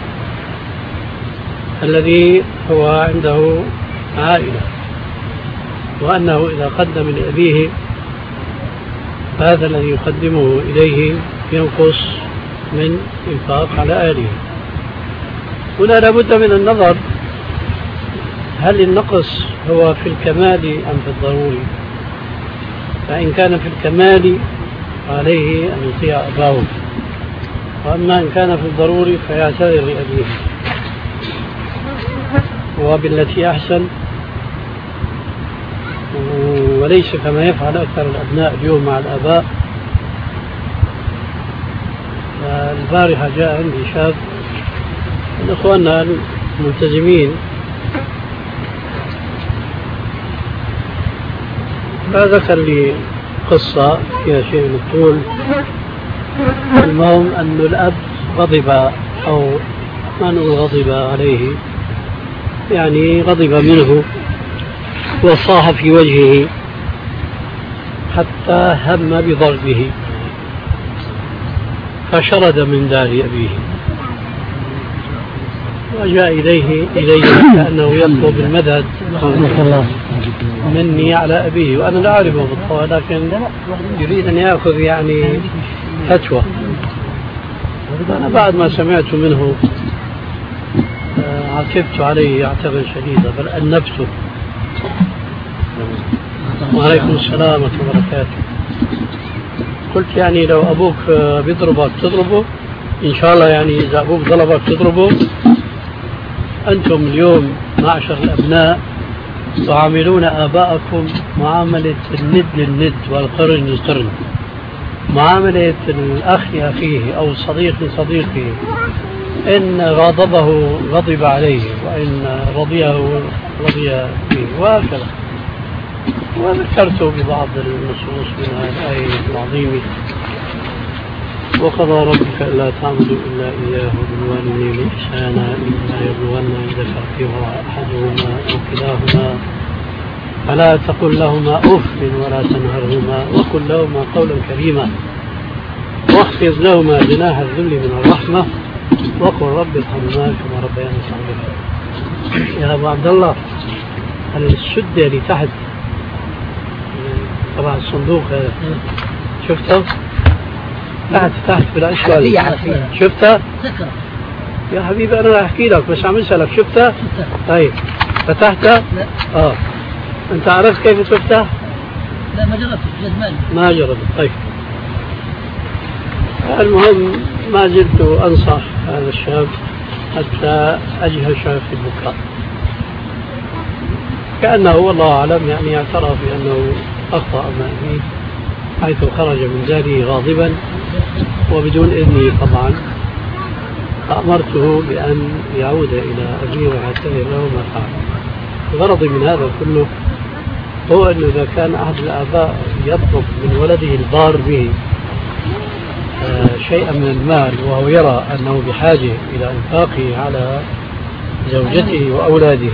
Speaker 2: الذي هو عنده عائلة وأنه إذا قدم لأبيه هذا الذي يقدمه إليه ينقص من إنفاق على أهله، هنا لابد من النظر هل النقص هو في الكمال أم في الضروري. فإن كان في الكمال عليه أن يطيع أباه، وأما إن كان في الضروري فيعتذر لأبيه وبالتي أحسن، وليس كما يفعل أكثر الأبناء اليوم مع الآباء. البارحة جاء عندي شاب من إخواننا الملتزمين فذكر لي قصة فيها شيء من الطول. المهم أن الأب غضب، أو ما نقول غضب عليه، يعني غضب منه وصاح في وجهه حتى هم بضربه، فشرد من دار أبيه وجاء إليه كأنه يطلب المدد مني على أبيه، وأنا لا أعرفه بالطبع، لكن يريد أن يأخذ يعني فتوى. أنا بعد ما سمعت منه عاتبت عليه عتبا شديدا، بل أنبته. وعليكم السلام ورحمة الله وبركاته. قلت يعني لو أبوك بيضربك تضربه إن شاء الله، يعني إذا أبوك ضربك تضربه. أنتم اليوم معشر الأبناء تعاملون آباءكم معاملة الند للند والقرن للقرن، معاملة الأخ لأخيه أو الصديق لصديقه، إن غضبه غضب عليه، وإن رضيه رضي به، وهكذا. وذكرت ببعض النصوص من الآية العظيمة: وقضى ربك ألا تعبدوا إلا إياه وبالوالدين إحسانا إما يبلغن عندك الكبر أحدهما أو كلاهما فلا تقل لهما أف ولا تنهرهما وقل لهما قولا كريما واخفض لهما جناح الذل من الرحمة وقل رب ارحمهما كما ربياني صغيرا. يا أبو عبد الله، السدة اللي تحت طبعا الصندوق هذا شفته؟ تحت بلا إشكال. شفتها؟ يا حبيبي أنا راح أحكي لك بس عم أسألك شفتها؟ طيب فتحتها؟
Speaker 1: لا.
Speaker 2: أنت عرفت كيف تفتح؟
Speaker 1: لا ما جربت جزمان.
Speaker 2: ما جربت. طيب المهم ما زلت أنصح هذا الشاب حتى أجهش في البكاء، كأنه والله أعلم يعني اعترف بأنه أخطأ مع أبيه حيث خرج من داره غاضبا وبدون إذنه طبعا. فأمرته بأن يعود إلى أبيه ويعتذر له ما فعل. غرضي من هذا كله هو أنه إذا كان أحد الآباء يطلب من ولده البار به شيئا من المال وهو يرى أنه بحاجة إلى إنفاقه على زوجته وأولاده،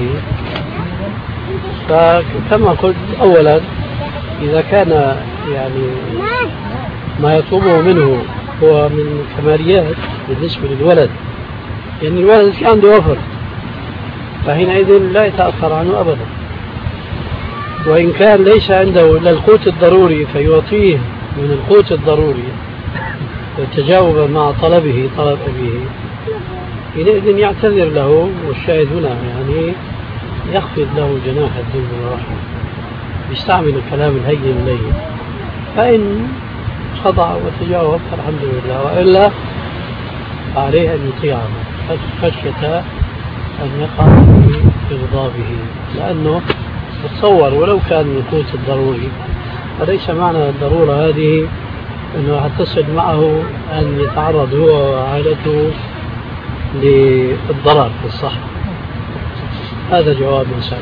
Speaker 2: فكما قلت أولا إذا كان يعني ما يطلبه منه هو من كماليات بالنسبة للولد، يعني الولد في عنده وفر، فحينئذ لا يتأخر عنه أبدا. وإن كان ليس عنده إلا القوت الضروري فيعطيه من القوت الضروري وتجاوب مع طلب أبيه، حينئذ يعتذر له. والشاهد هنا يعني يخفض له جناح الذل والرحمة، يستعمل الكلام الهين اللين، فإن خضع وتجاوب فالحمد لله، وإلا عليه أن يطيعه خشية أن يقع في غضابه، لأنه تصور ولو كان من القوت الضروري فليس معنى الضرورة هذه أنه هتصل معه أن يتعرض هو وعائلته للضرر في الصحة. هذا جواب مسألة.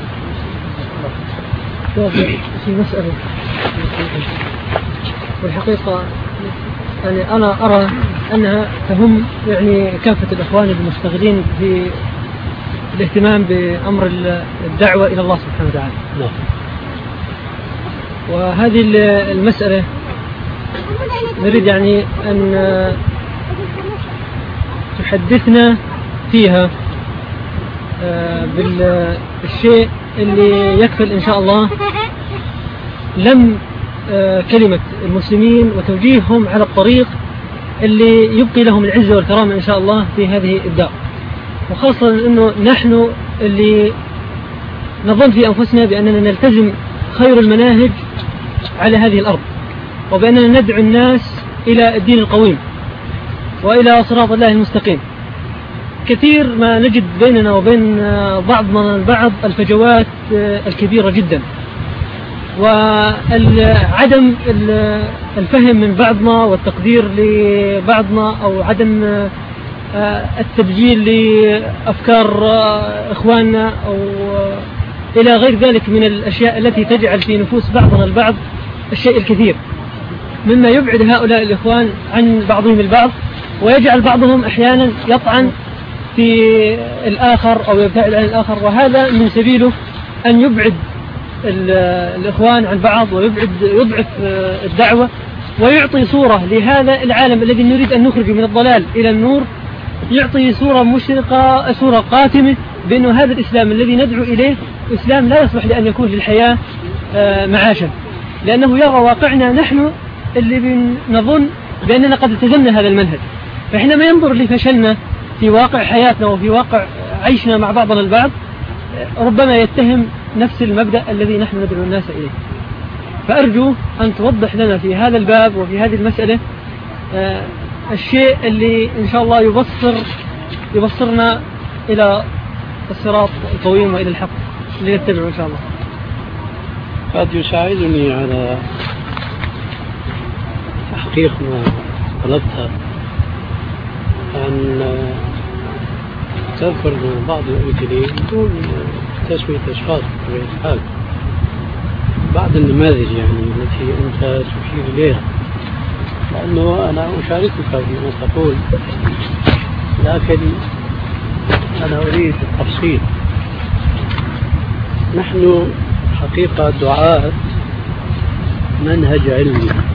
Speaker 3: في مسألة والحقيقة يعني أنا أرى أنها تهم يعني كافة الإخوان المشتغلين في الاهتمام بأمر الدعوة إلى الله سبحانه وتعالى.
Speaker 2: نعم.
Speaker 3: وهذه المسألة نريد يعني أن تحدثنا فيها بالشيء اللي يكفل إن شاء الله لم كلمة المسلمين وتوجيههم على الطريق اللي يبقي لهم العزة والكرامة إن شاء الله في هذه الدار، وخاصة أنه نحن اللي نظن في أنفسنا بأننا نلتزم خير المناهج على هذه الأرض، وبأننا ندعو الناس إلى الدين القويم وإلى صراط الله المستقيم. كثير ما نجد بيننا وبين بعضنا البعض الفجوات الكبيرة جدا، وعدم الفهم من بعضنا والتقدير لبعضنا، أو عدم التبجيل لأفكار إخواننا، أو إلى غير ذلك من الأشياء التي تجعل في نفوس بعضنا البعض الشيء الكثير. مما يبعد هؤلاء الإخوان عن بعضهم البعض، ويجعل بعضهم أحيانا يطعن في الآخر أو يبتعد عن الآخر، وهذا من سبيله أن يبعد الإخوان عن بعض ويضعف الدعوة، ويعطي صورة لهذا العالم الذي نريد أن نخرج من الضلال إلى النور، يعطي صورة مشرقة، صورة قاتمة بأنه هذا الإسلام الذي ندعو إليه إسلام لا يصلح لأن يكون للحياة معاشا، لأنه يرى واقعنا نحن اللي نظن بأننا قد التزمنا هذا المنهج. فحينما ينظر لفشلنا في واقع حياتنا وفي واقع عيشنا مع بعضنا البعض، ربما يتهم نفس المبدأ الذي نحن ندعو الناس إليه. فأرجو أن توضح لنا في هذا الباب وفي هذه المسألة الشيء اللي إن شاء الله يبصرنا إلى الصراط القويم وإلى الحق اللي نتبعه إن شاء الله.
Speaker 2: قد يساعدني على تحقيق ما طلبتها أن تذكر بعض الأمثلة بدون تسمية أشخاص بطبيعة الحال، بعض النماذج يعني التي أنت تشير إليها، لأنه أنا أشاركك فيما تقول، لكن أنا أريد التفصيل. نحن حقيقة دعاة منهج علمي